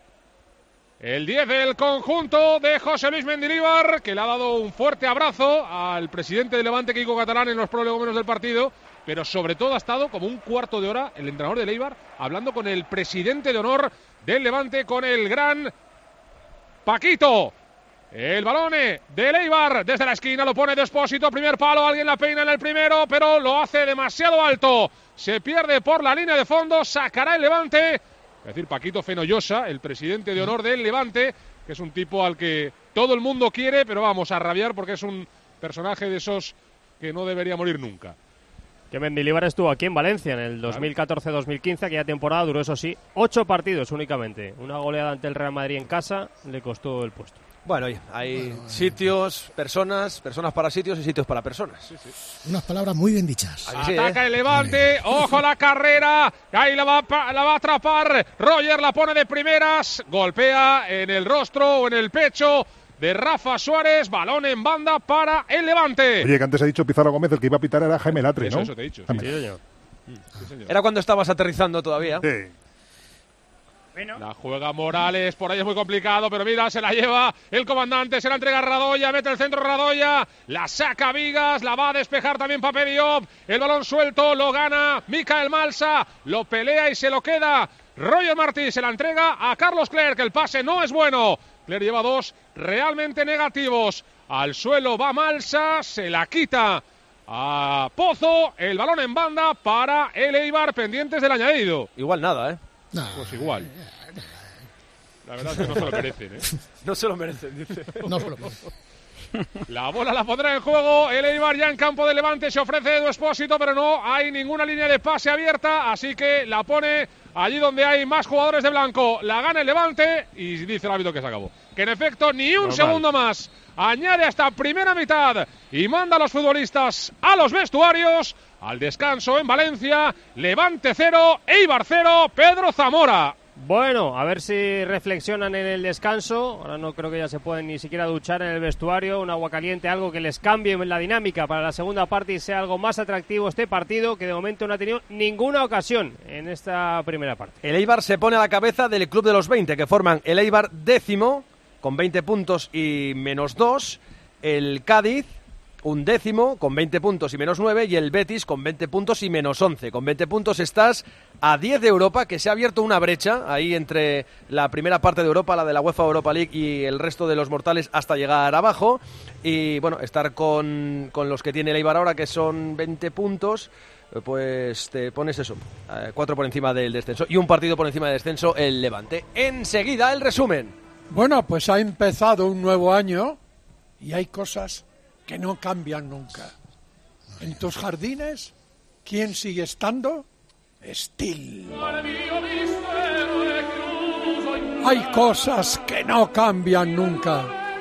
Speaker 4: El diez del conjunto de José Luis Mendilibar, que le ha dado un fuerte abrazo al presidente del Levante, Kiko Catalán, en los prolegómenos del partido, pero sobre todo ha estado como un cuarto de hora el entrenador del Eibar hablando con el presidente de honor del Levante, con el gran Paquito. El balón del Eibar desde la esquina lo pone de Expósito, primer palo, alguien la peina en el primero, pero lo hace demasiado alto, se pierde por la línea de fondo, sacará el Levante. Es decir, Paquito Fenollosa, el presidente de honor del Levante, que es un tipo al que todo el mundo quiere, pero vamos a rabiar porque es un personaje de esos que no debería morir nunca.
Speaker 13: Que Mendilibar estuvo aquí en Valencia en el dos mil catorce dos mil quince, aquella temporada duró, eso sí, ocho partidos únicamente. Una goleada ante el Real Madrid en casa le costó el puesto.
Speaker 3: Bueno, hay bueno, sitios, personas, personas para sitios y sitios para personas. Sí, sí.
Speaker 12: Unas palabras muy bien dichas.
Speaker 4: Ataca ¿eh? el Levante, ojo la carrera, ahí la va, la va a atrapar, Roger la pone de primeras, golpea en el rostro o en el pecho de Rafa Suárez, balón en banda para el Levante.
Speaker 20: Oye, que antes ha dicho Pizarro Gómez, el que iba a pitar era Jaime Latre, ¿no?
Speaker 4: Eso, eso te he dicho. Sí, señor.
Speaker 3: Sí, señor. Era cuando estabas aterrizando todavía.
Speaker 20: Sí.
Speaker 4: Bueno. La juega Morales, por ahí es muy complicado, pero mira, se la lleva el comandante, se la entrega a Radoya, mete el centro Radoya, la saca Vigas, la va a despejar también Pape Diop, el balón suelto, lo gana Michael Malsa, lo pelea y se lo queda Roger Martí, se la entrega a Carlos Clerc, el pase no es bueno, Clerc lleva dos realmente negativos, al suelo va Malsa, se la quita a Pozo, el balón en banda para el Eibar, pendientes del añadido.
Speaker 3: Igual nada, ¿eh?
Speaker 4: No, pues igual. La verdad es que no se lo merecen, ¿eh?
Speaker 3: No se lo merecen, dice.
Speaker 12: No se lo merecen.
Speaker 4: La bola la pondrá en juego el Eibar ya en campo de Levante. Se ofrece Edu Expósito, pero no hay ninguna línea de pase abierta. Así que la pone allí donde hay más jugadores de blanco. La gana el Levante y dice el árbitro que se acabó. Que en efecto ni un Normal. segundo más. Añade hasta primera mitad y manda a los futbolistas a los vestuarios. Al descanso en Valencia, Levante cero, Eibar cero, Pedro Zamora.
Speaker 13: Bueno, a ver si reflexionan en el descanso. Ahora no creo que ya se pueden ni siquiera duchar en el vestuario. Un agua caliente, algo que les cambie la dinámica para la segunda parte y sea algo más atractivo este partido, que de momento no ha tenido ninguna ocasión en esta primera parte.
Speaker 3: El Eibar se pone a la cabeza del club de los veinte, que forman el Eibar décimo, con veinte puntos y menos dos. El Cádiz, un décimo, con veinte puntos y menos nueve, y el Betis con veinte puntos y menos once. Con veinte puntos estás a diez de Europa, que se ha abierto una brecha ahí entre la primera parte de Europa, la de la UEFA Europa League, y el resto de los mortales hasta llegar abajo. Y bueno, estar con, con los que tiene el Eibar ahora, que son veinte puntos, pues te pones eso, eh, cuatro por encima del descenso y un partido por encima del descenso el Levante. Enseguida el resumen.
Speaker 1: Bueno, pues ha empezado un nuevo año y hay cosas que no cambian nunca. En tus jardines, ¿quién sigue estando? Steel. Hay cosas que no cambian nunca.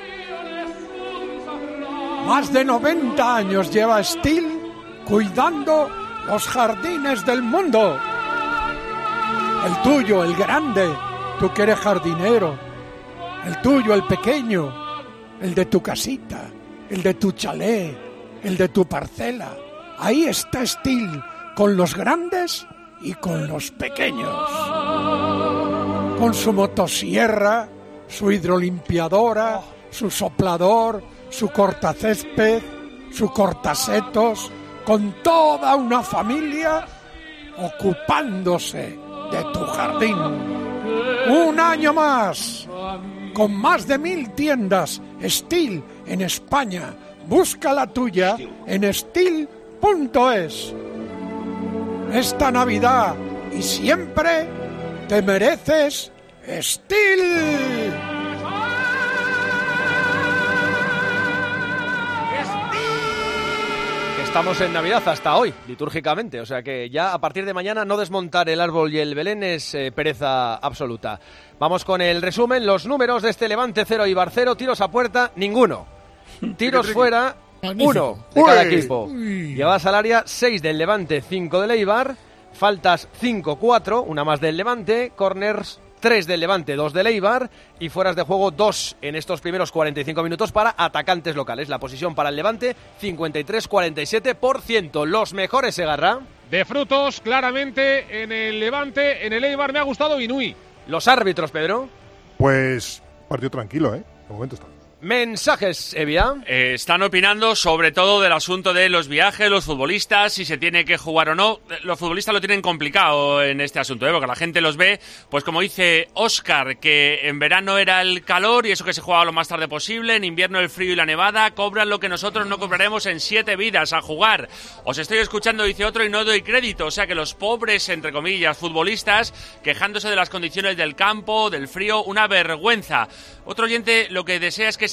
Speaker 1: Más de noventa años lleva Steel cuidando los jardines del mundo. El tuyo, el grande, tú que eres jardinero. El tuyo, el pequeño, el de tu casita. El de tu chalet, el de tu parcela. Ahí está Steel, con los grandes y con los pequeños. Con su motosierra, su hidrolimpiadora, su soplador, su cortacésped, su cortasetos, con toda una familia ocupándose de tu jardín. Un año más, con más de mil tiendas Steel en España. Busca la tuya en steel punto es. Esta Navidad y siempre te mereces Steel.
Speaker 3: Estamos en Navidad hasta hoy, litúrgicamente, o sea que ya a partir de mañana no desmontar el árbol y el Belén es eh, pereza absoluta. Vamos con el resumen, los números de este Levante cero, Eibar cero, tiros a puerta, ninguno. Tiros fuera, uno de cada equipo. Llevadas al área, seis del Levante, cinco del Eibar. Faltas, cinco cuatro, una más del Levante. Corners, tres del Levante, dos del Eibar. Y fueras de juego, dos en estos primeros cuarenta y cinco minutos para atacantes locales. La posición para el Levante, cincuenta y tres cuarenta y siete por ciento. Los mejores, Segarra.
Speaker 4: De frutos, claramente, en el Levante, en el Eibar me ha gustado Inui.
Speaker 3: Los árbitros, Pedro.
Speaker 20: Pues partido tranquilo, ¿eh? De momento está.
Speaker 3: Mensajes, Evia.
Speaker 6: Eh, están opinando sobre todo del asunto de los viajes, los futbolistas, si se tiene que jugar o no. Los futbolistas lo tienen complicado en este asunto, ¿eh? Porque la gente los ve, pues como dice Óscar, que en verano era el calor y eso que se jugaba lo más tarde posible, en invierno el frío y la nevada, cobran lo que nosotros no cobraremos en siete vidas a jugar. Os estoy escuchando, dice otro, y no doy crédito. O sea que los pobres, entre comillas, futbolistas, quejándose de las condiciones del campo, del frío, una vergüenza. Otro oyente lo que desea es que se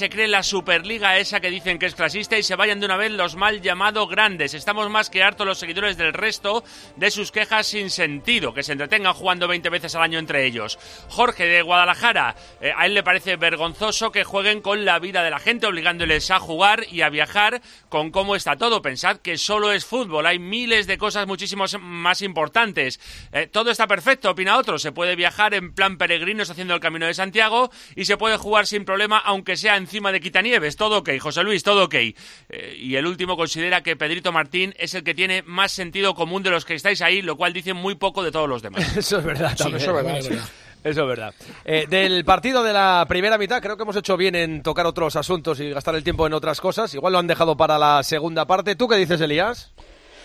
Speaker 6: se cree la Superliga esa que dicen que es clasista y se vayan de una vez los mal llamados grandes. Estamos más que hartos los seguidores del resto de sus quejas sin sentido, que se entretengan jugando veinte veces al año entre ellos. Jorge de Guadalajara, eh, a él le parece vergonzoso que jueguen con la vida de la gente, obligándoles a jugar y a viajar con cómo está todo. Pensad que solo es fútbol, hay miles de cosas muchísimo más importantes. Eh, todo está perfecto, opina otro. Se puede viajar en plan peregrinos haciendo el Camino de Santiago y se puede jugar sin problema, aunque sea encima de quitanieves. Todo ok, José Luis, todo ok. Eh, y el último considera que Pedrito Martín es el que tiene más sentido común de los que estáis ahí, lo cual dice muy poco de todos los demás.
Speaker 3: Eso es verdad,
Speaker 6: sí,
Speaker 3: también.
Speaker 6: eso es verdad,
Speaker 3: Sí.
Speaker 6: verdad.
Speaker 3: Eso es verdad. Eh, del partido de la primera mitad, creo que hemos hecho bien en tocar otros asuntos y gastar el tiempo en otras cosas. Igual lo han dejado para la segunda parte. ¿Tú qué dices, Elías?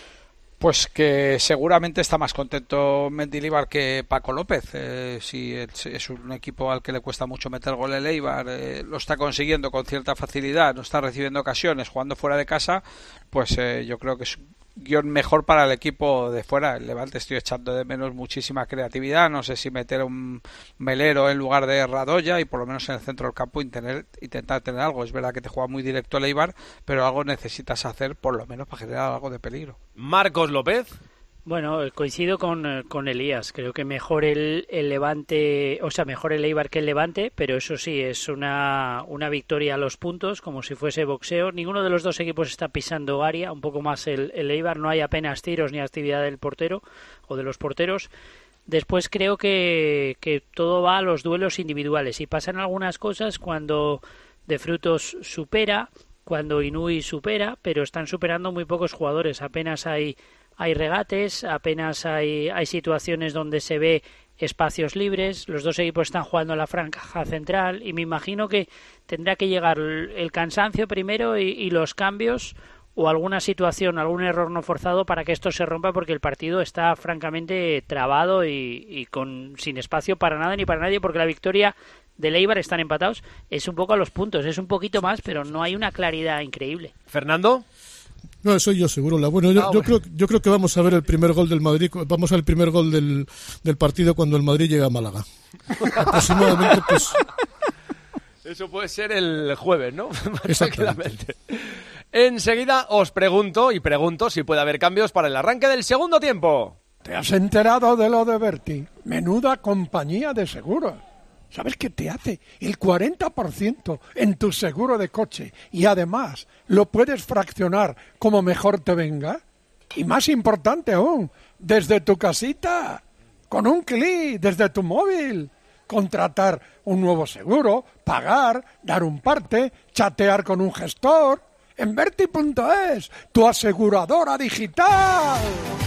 Speaker 10: Pues que seguramente está más contento Mendilibar que Paco López. Eh, si es, es un equipo al que le cuesta mucho meter gol el Eibar, eh, lo está consiguiendo con cierta facilidad, no está recibiendo ocasiones, jugando fuera de casa, pues eh, yo creo que es un guión mejor para el equipo de fuera. El Levante estoy echando de menos muchísima creatividad, no sé si meter un Melero en lugar de Radoya y por lo menos en el centro del campo intentar, intentar tener algo. Es verdad que te juega muy directo el Eibar, pero algo necesitas hacer por lo menos para generar algo de peligro.
Speaker 3: Marcos López.
Speaker 11: Bueno, coincido con, con Elías. Creo que mejor el, el Levante, o sea, mejor el Eibar que el Levante, pero eso sí, es una, una victoria a los puntos, como si fuese boxeo. Ninguno de los dos equipos está pisando área, un poco más el, el Eibar. No hay apenas tiros ni actividad del portero o de los porteros. Después creo que, que todo va a los duelos individuales y pasan algunas cosas cuando De Frutos supera, cuando Inui supera, pero están superando muy pocos jugadores. Apenas hay Hay regates, apenas hay, hay situaciones donde se ve espacios libres, los dos equipos están jugando en la franja central y me imagino que tendrá que llegar el cansancio primero y, y los cambios o alguna situación, algún error no forzado para que esto se rompa, porque el partido está francamente trabado y, y con sin espacio para nada ni para nadie, porque la victoria del Eibar, están empatados, es un poco a los puntos, es un poquito más, pero no hay una claridad increíble.
Speaker 3: ¿Fernando?
Speaker 12: No, soy yo seguro. Bueno, yo,
Speaker 3: ah,
Speaker 12: yo
Speaker 3: bueno.
Speaker 12: creo yo creo que vamos a ver el primer gol del Madrid, vamos al primer gol del, del partido cuando el Madrid llega a Málaga. Aproximadamente, pues...
Speaker 3: Eso puede ser el jueves, ¿no? Exactamente. Enseguida os pregunto y pregunto si puede haber cambios para el arranque del segundo tiempo.
Speaker 1: ¿Te has enterado de lo de Berti? Menuda compañía de seguros. ¿Sabes qué te hace? El cuarenta por ciento en tu seguro de coche y además lo puedes fraccionar como mejor te venga. Y más importante aún, desde tu casita, con un clic, desde tu móvil. Contratar un nuevo seguro, pagar, dar un parte, chatear con un gestor. En Berti punto es, tu aseguradora digital.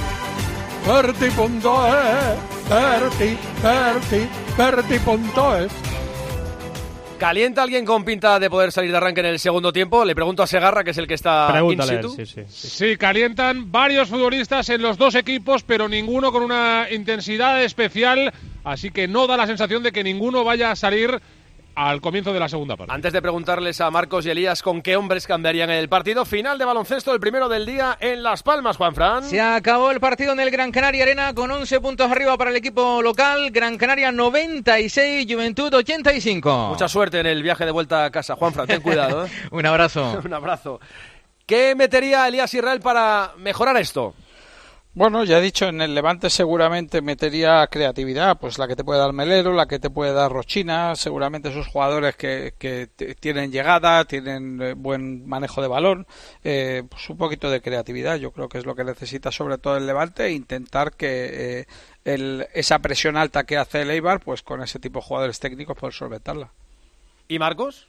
Speaker 1: Berti punto es, Berti, Berti, Berti punto es.
Speaker 3: ¿Calienta alguien con pinta de poder salir de arranque en el segundo tiempo? Le pregunto a Segarra, que es el que está
Speaker 4: Pregúntale,
Speaker 3: in situ.
Speaker 4: sí, sí, sí. Sí, calientan varios futbolistas en los dos equipos, pero ninguno con una intensidad especial, así que no da la sensación de que ninguno vaya a salir al comienzo de la segunda parte.
Speaker 3: Antes de preguntarles a Marcos y Elías con qué hombres cambiarían el partido, final de baloncesto, el primero del día en Las Palmas, Juanfran.
Speaker 2: Se acabó el partido en el Gran Canaria Arena con once puntos arriba para el equipo local. Gran Canaria noventa y seis, Juventud ochenta y cinco.
Speaker 3: Mucha suerte en el viaje de vuelta a casa, Juanfran, ten cuidado. ¿eh?
Speaker 2: Un abrazo.
Speaker 3: Un abrazo. ¿Qué metería Elías Israel para mejorar esto?
Speaker 10: Bueno, ya he dicho, en el Levante seguramente metería creatividad, pues la que te puede dar Melero, la que te puede dar Rochina, seguramente esos jugadores que, que t- tienen llegada, tienen eh, buen manejo de balón, eh, pues un poquito de creatividad, yo creo que es lo que necesita sobre todo el Levante, e intentar que eh, el, esa presión alta que hace el Eibar, pues con ese tipo de jugadores técnicos poder solventarla.
Speaker 3: ¿Y Marcos?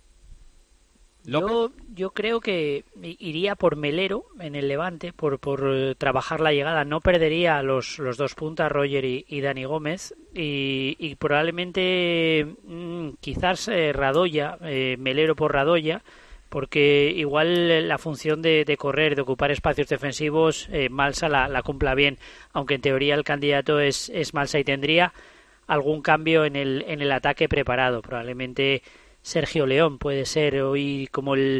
Speaker 11: Yo, yo creo que iría por Melero en el Levante, por, por eh, trabajar la llegada. No perdería los, los dos puntas, Roger y, y Dani Gómez. Y, y probablemente mmm, quizás eh, Radoya, eh, Melero por Radoya, porque igual la función de, de correr, de ocupar espacios defensivos, eh, Malsa la, la cumpla bien. Aunque en teoría el candidato es, es Malsa y tendría algún cambio en el, en el ataque preparado. Probablemente Sergio León puede ser hoy como el,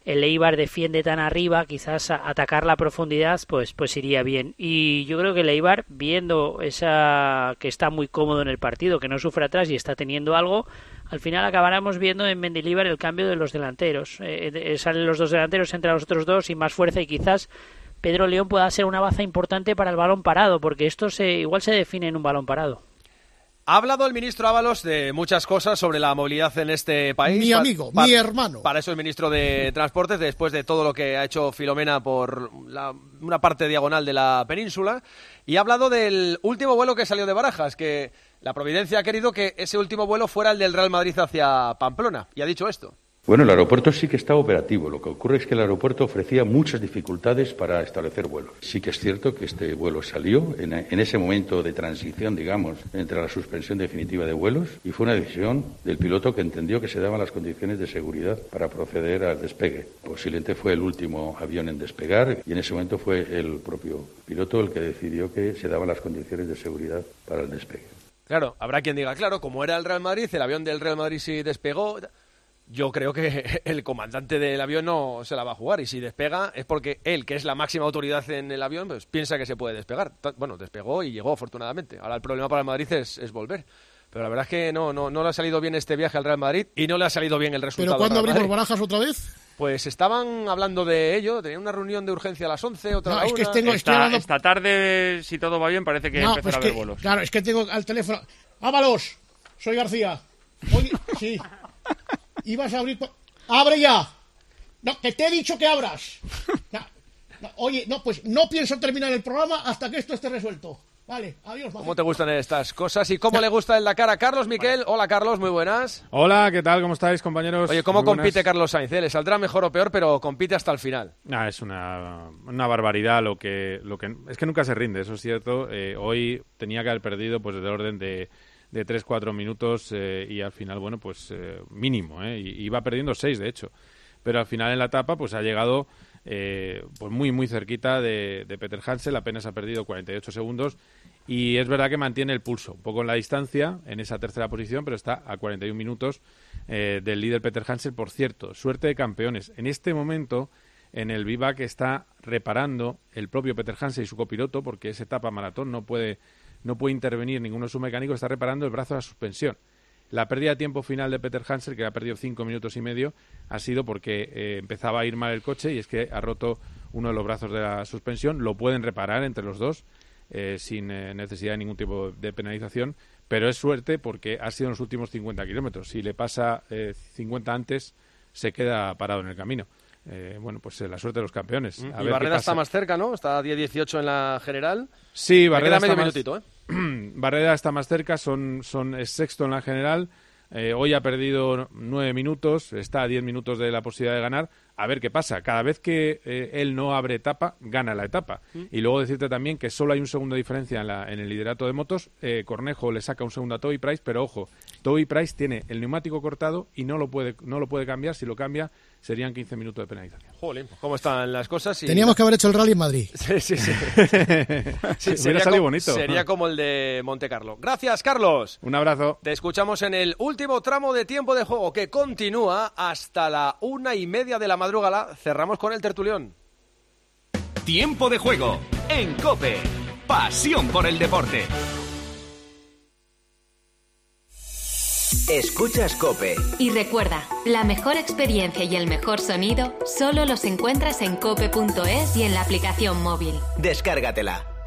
Speaker 11: el Eibar defiende tan arriba, quizás a atacar la profundidad pues pues iría bien. Y yo creo que el Eibar, viendo esa que está muy cómodo en el partido, que no sufre atrás y está teniendo algo, al final acabaremos viendo en Mendilibar el cambio de los delanteros. Eh, eh, salen los dos delanteros entre los otros dos y más fuerza, y quizás Pedro León pueda ser una baza importante para el balón parado, porque esto se igual se define en un balón parado.
Speaker 3: Ha hablado el ministro Ábalos de muchas cosas sobre la movilidad en este país.
Speaker 12: Mi amigo,
Speaker 3: pa-
Speaker 12: mi hermano.
Speaker 3: Para eso el ministro de Transportes, después de todo lo que ha hecho Filomena por la, una parte diagonal de la península. Y ha hablado del último vuelo que salió de Barajas, que la Providencia ha querido que ese último vuelo fuera el del Real Madrid hacia Pamplona. Y ha dicho esto.
Speaker 7: Bueno, el aeropuerto sí que está operativo. Lo que ocurre es que el aeropuerto ofrecía muchas dificultades para establecer vuelos. Sí que es cierto que este vuelo salió en, en ese momento de transición, digamos, entre la suspensión definitiva de vuelos, y fue una decisión del piloto que entendió que se daban las condiciones de seguridad para proceder al despegue. Posiblemente fue el último avión en despegar, y en ese momento fue el propio piloto el que decidió que se daban las condiciones de seguridad para el despegue.
Speaker 3: Claro, habrá quien diga, claro, como era el Real Madrid, el avión del Real Madrid sí despegó. Yo creo que el comandante del avión no se la va a jugar, y si despega es porque él, que es la máxima autoridad en el avión, pues piensa que se puede despegar. Bueno, despegó y llegó, afortunadamente. Ahora el problema para el Madrid es, es volver. Pero la verdad es que no, no, no le ha salido bien este viaje al Real Madrid y no le ha salido bien el resultado.
Speaker 12: ¿Pero cuándo
Speaker 3: al Real
Speaker 12: abrimos
Speaker 3: Madrid.
Speaker 12: Barajas otra vez?
Speaker 3: Pues estaban hablando de ello, tenían una reunión de urgencia a las once, otra
Speaker 12: No,
Speaker 3: a la
Speaker 12: es que
Speaker 3: una.
Speaker 12: tengo- estoy
Speaker 6: Esta,
Speaker 12: hablando-
Speaker 6: esta tarde, si todo va bien, parece que
Speaker 12: No,
Speaker 6: empezará
Speaker 12: pues
Speaker 6: a
Speaker 12: que,
Speaker 6: haber vuelos.
Speaker 12: claro, es que tengo al teléfono. ¡Ábalos! Soy García. Oye, sí. Ibas a abrir... ¡Abre ya! No, que te he dicho que abras. No, no, oye, no, pues no pienso terminar el programa hasta que esto esté resuelto. Vale, adiós.
Speaker 3: ¿Cómo te gustan estas cosas y cómo le gusta en la cara a Carlos Miquel? Hola, Carlos, muy buenas.
Speaker 8: Hola, ¿qué tal? ¿Cómo estáis, compañeros?
Speaker 3: Oye, ¿cómo
Speaker 8: Muy buenas.
Speaker 3: compite Carlos Sainz? ¿Eh? Le saldrá mejor o peor, pero compite hasta el final.
Speaker 8: Ah, es una, una barbaridad lo que, lo que... Es que nunca se rinde, eso es cierto. Eh, hoy tenía que haber perdido pues del orden de, de tres cuatro minutos eh, y al final, bueno, pues eh, mínimo, ¿eh? Y iba perdiendo seis, de hecho. Pero al final en la etapa pues ha llegado eh, pues muy, muy cerquita de, de Peter Hansel, apenas ha perdido cuarenta y ocho segundos. Y es verdad que mantiene el pulso, un poco en la distancia, en esa tercera posición, pero está a cuarenta y un minutos eh, del líder Peter Hansel. Por cierto, suerte de campeones. En este momento, en el vivac está reparando el propio Peter Hansel y su copiloto, porque es etapa maratón, no puede, no puede intervenir ninguno de sus mecánicos, está reparando el brazo de la suspensión. La pérdida de tiempo final de Peter Hansel, que ha perdido cinco minutos y medio, ha sido porque eh, empezaba a ir mal el coche y es que ha roto uno de los brazos de la suspensión. Lo pueden reparar entre los dos. Eh, sin eh, necesidad de ningún tipo de penalización, pero es suerte porque ha sido en los últimos cincuenta kilómetros. Si le pasa eh, cincuenta antes, se queda parado en el camino. Eh, bueno, pues eh, la suerte de los campeones. A
Speaker 3: Y
Speaker 8: ver
Speaker 3: Barreda
Speaker 8: qué
Speaker 3: está
Speaker 8: pasa.
Speaker 3: más cerca, ¿no? Está a diez dieciocho en la general.
Speaker 8: Sí,
Speaker 3: Me
Speaker 8: Barreda
Speaker 3: queda medio
Speaker 8: está más...
Speaker 3: minutito, ¿eh?
Speaker 8: Barreda está más cerca, son, son es sexto en la general. Eh, hoy ha perdido nueve minutos, está a diez minutos de la posibilidad de ganar. A ver qué pasa. Cada vez que eh, él no abre etapa, gana la etapa.
Speaker 3: Mm.
Speaker 8: Y luego decirte también que solo hay un segundo de diferencia en, la, en el liderato de motos. Eh, Cornejo le saca un segundo a Toby Price, pero ojo, Toby Price tiene el neumático cortado y no lo puede, no lo puede cambiar. Si lo cambia, serían quince minutos de penalización.
Speaker 3: Jolín, ¿cómo están las cosas? Y
Speaker 12: Teníamos que haber hecho el rally en Madrid.
Speaker 3: Sí, sí, sí. Sí,
Speaker 8: Hubiera
Speaker 3: sería,
Speaker 8: salido
Speaker 3: como,
Speaker 8: bonito.
Speaker 3: sería como el de Monte Carlo. Gracias, Carlos.
Speaker 8: Un abrazo.
Speaker 3: Te escuchamos en el último tramo de tiempo de juego que continúa hasta la una y media de la madrugada. Cerramos con el tertulión.
Speaker 9: Tiempo de juego en COPE. Pasión por el deporte.
Speaker 21: Escuchas COPE.
Speaker 16: Y recuerda, la mejor experiencia y el mejor sonido solo los encuentras en cope punto es y en la aplicación móvil.
Speaker 21: Descárgatela.